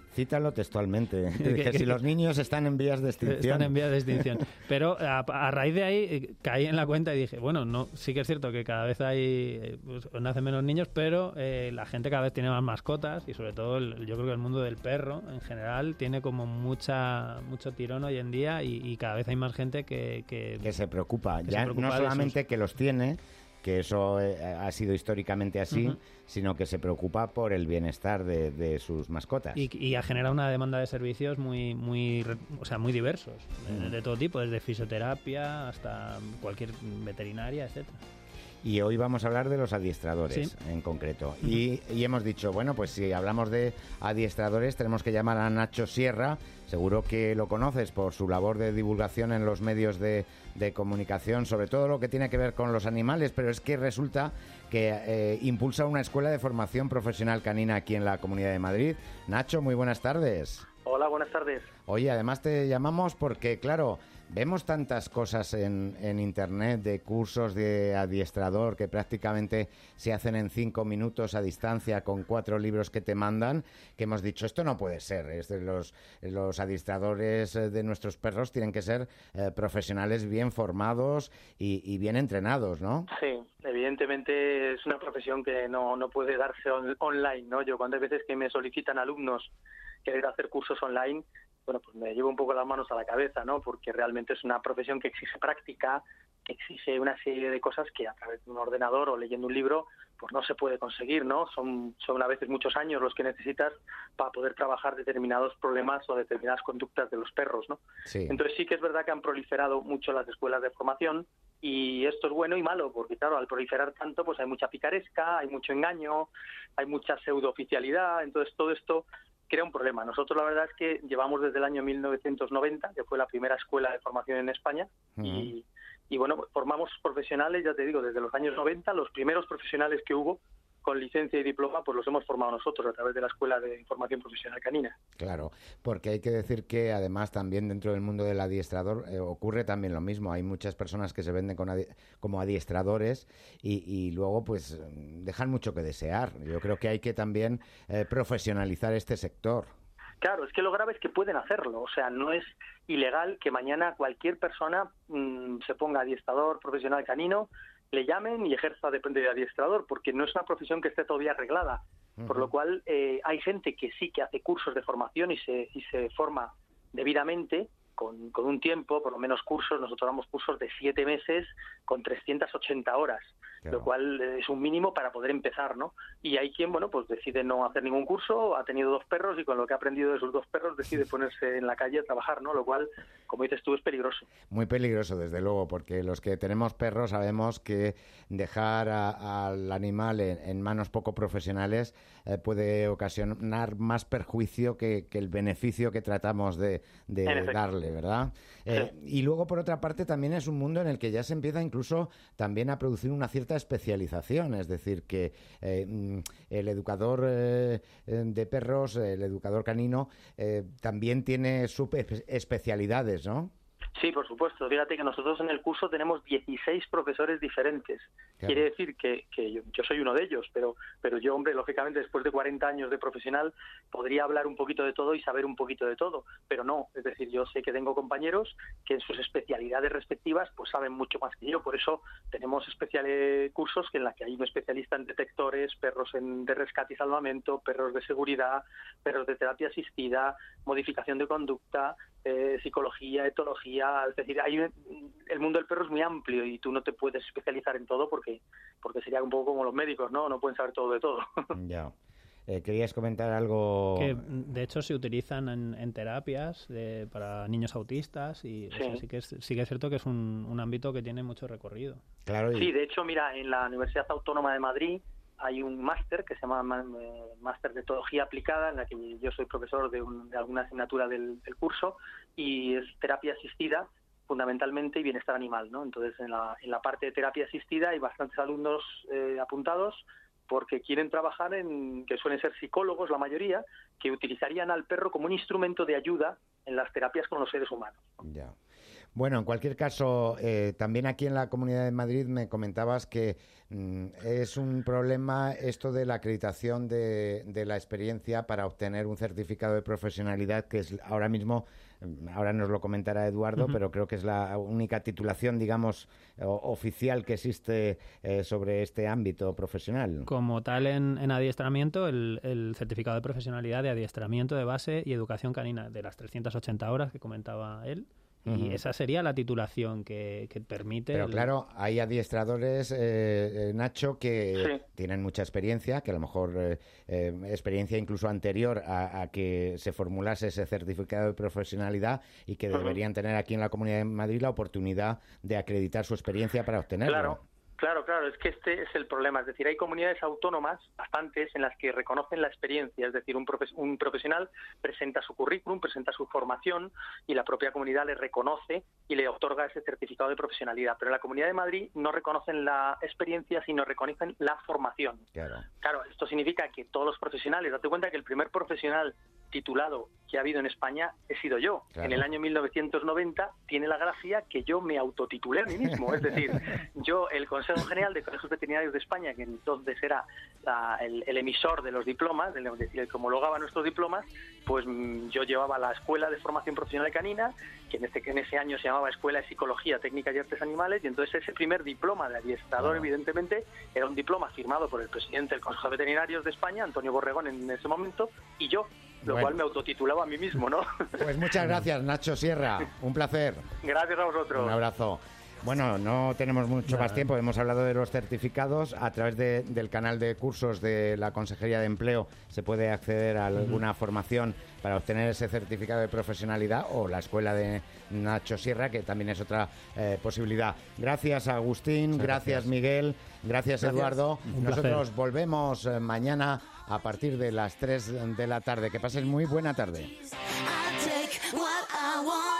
Cítalo textualmente. Que si los niños están en vías de extinción. Están en vías de extinción. Pero a raíz de ahí caí en la cuenta y dije, bueno, no, sí que es cierto que cada vez nacen menos niños, pero la gente cada vez tiene más mascotas y sobre todo yo creo que el mundo del perro en general tiene como mucho tirón hoy en día y cada vez hay más gente que se preocupa. Ya no solamente que los tiene, que eso ha sido históricamente así, sino que se preocupa por el bienestar de sus mascotas. Y ha generado una demanda de servicios muy diversos, de todo tipo, desde fisioterapia hasta cualquier veterinaria, etcétera. Y hoy vamos a hablar de los adiestradores en concreto. Y hemos dicho, bueno, pues si hablamos de adiestradores tenemos que llamar a Nacho Sierra. Seguro que lo conoces por su labor de divulgación en los medios de comunicación, sobre todo lo que tiene que ver con los animales, pero es que resulta que impulsa una escuela de formación profesional canina aquí en la Comunidad de Madrid. Nacho, muy buenas tardes. Hola, buenas tardes. Oye, además te llamamos porque, claro, vemos tantas cosas en Internet de cursos de adiestrador que prácticamente se hacen en 5 minutos a distancia con 4 libros que te mandan, que hemos dicho, esto no puede ser. Los adiestradores de nuestros perros tienen que ser profesionales bien formados y bien entrenados, ¿no? Sí, evidentemente es una profesión que no puede darse online, ¿no? Yo cuando hay veces que me solicitan alumnos querer hacer cursos online, bueno, pues me llevo un poco las manos a la cabeza, ¿no? Porque realmente es una profesión que exige práctica, que exige una serie de cosas que a través de un ordenador o leyendo un libro, pues no se puede conseguir, ¿no? Son a veces muchos años los que necesitas para poder trabajar determinados problemas o determinadas conductas de los perros, ¿no? Sí. Entonces sí que es verdad que han proliferado mucho las escuelas de formación y esto es bueno y malo, porque claro, al proliferar tanto, pues hay mucha picaresca, hay mucho engaño, hay mucha pseudooficialidad, entonces todo esto crea un problema. Nosotros la verdad es que llevamos desde el año 1990, que fue la primera escuela de formación en España, y bueno, formamos profesionales, ya te digo, desde los años 90, los primeros profesionales que hubo con licencia y diploma, pues los hemos formado nosotros a través de la Escuela de Formación Profesional Canina. Claro, porque hay que decir que además también dentro del mundo del adiestrador ocurre también lo mismo. Hay muchas personas que se venden como adiestradores y luego pues dejan mucho que desear. Yo creo que hay que también profesionalizar este sector. Claro, es que lo grave es que pueden hacerlo. O sea, no es ilegal que mañana cualquier persona se ponga adiestrador profesional canino, le llamen y ejerza de adiestrador, porque no es una profesión que esté todavía arreglada. Por lo cual hay gente que sí que hace cursos de formación y se forma debidamente con un tiempo, por lo menos cursos. Nosotros damos cursos de 7 meses con 380 horas, claro, lo cual es un mínimo para poder empezar, ¿no? Y hay quien, bueno, pues decide no hacer ningún curso, ha tenido 2 perros y con lo que ha aprendido de esos 2 perros decide ponerse en la calle a trabajar, ¿no? Lo cual, como dices tú, es peligroso. Muy peligroso, desde luego, porque los que tenemos perros sabemos que dejar al animal en manos poco profesionales puede ocasionar más perjuicio que el beneficio que tratamos de darle, ¿verdad? Sí. Y luego, por otra parte, también es un mundo en el que ya se empieza incluso también a producir una cierta especialización, es decir, que el educador de perros, el educador canino, también tiene subespecialidades, ¿no? Sí, por supuesto. Fíjate que nosotros en el curso tenemos 16 profesores diferentes. Claro. Quiere decir que yo soy uno de ellos, pero yo, hombre, lógicamente después de 40 años de profesional podría hablar un poquito de todo y saber un poquito de todo, pero no. Es decir, yo sé que tengo compañeros que en sus especialidades respectivas pues saben mucho más que yo. Por eso tenemos cursos en la que hay un especialista en detectores, perros de rescate y salvamento, perros de seguridad, perros de terapia asistida, modificación de conducta, psicología, etología. Es decir, el mundo del perro es muy amplio y tú no te puedes especializar en todo porque sería un poco como los médicos, ¿no? No pueden saber todo de todo. Ya. ¿Querías comentar algo? Que de hecho se utilizan en terapias para niños autistas y sí. O sea, sí que es cierto que es un ámbito que tiene mucho recorrido. Claro. Sí, de hecho, mira, en la Universidad Autónoma de Madrid hay un máster que se llama Máster de Etología Aplicada, en la que yo soy profesor de alguna asignatura del curso, y es terapia asistida fundamentalmente y bienestar animal, ¿no? Entonces en la parte de terapia asistida hay bastantes alumnos apuntados porque quieren trabajar que suelen ser psicólogos la mayoría, que utilizarían al perro como un instrumento de ayuda en las terapias con los seres humanos. Ya. Bueno, en cualquier caso, también aquí en la Comunidad de Madrid me comentabas que es un problema esto de la acreditación de la experiencia para obtener un certificado de profesionalidad, que es ahora mismo, ahora nos lo comentará Eduardo, pero creo que es la única titulación, digamos, oficial que existe sobre este ámbito profesional. Como tal, en adiestramiento, el certificado de profesionalidad de adiestramiento de base y educación canina, de las 380 horas que comentaba él. Y esa sería la titulación que permite... Pero claro, hay adiestradores, Nacho, que tienen mucha experiencia, que a lo mejor experiencia incluso anterior a que se formulase ese certificado de profesionalidad y que deberían tener aquí en la Comunidad de Madrid la oportunidad de acreditar su experiencia para obtenerlo. Claro, es que este es el problema. Es decir, hay comunidades autónomas, bastantes, en las que reconocen la experiencia. Es decir, un profesional presenta su currículum, presenta su formación y la propia comunidad le reconoce y le otorga ese certificado de profesionalidad. Pero en la Comunidad de Madrid no reconocen la experiencia, sino reconocen la formación. Claro, esto significa que todos los profesionales, date cuenta que el primer profesional titulado que ha habido en España he sido yo. Claro. En el año 1990 tiene la gracia que yo me autotitulé a mí mismo. Es decir, yo, el Consejo General de Colegios Veterinarios de España, que entonces era el emisor de los diplomas, es decir, el que homologaba nuestros diplomas, pues yo llevaba la Escuela de Formación Profesional Canina, que en ese año se llamaba Escuela de Psicología, Técnica y Artes Animales, y entonces ese primer diploma de adiestrador, evidentemente, era un diploma firmado por el presidente del Consejo de Veterinarios de España, Antonio Borregón, en ese momento, y yo, lo cual me autotitulaba a mí mismo, ¿no? Pues muchas gracias, Nacho Sierra. Un placer. Gracias a vosotros. Un abrazo. Bueno, no tenemos mucho más tiempo. Hemos hablado de los certificados. A través del canal de cursos de la Consejería de Empleo se puede acceder a alguna formación para obtener ese certificado de profesionalidad, o la escuela de Nacho Sierra, que también es otra posibilidad. Gracias, Agustín. Gracias, Miguel. Gracias, Eduardo. Nosotros volvemos mañana a partir de las 3 de la tarde. Que pasen muy buena tarde.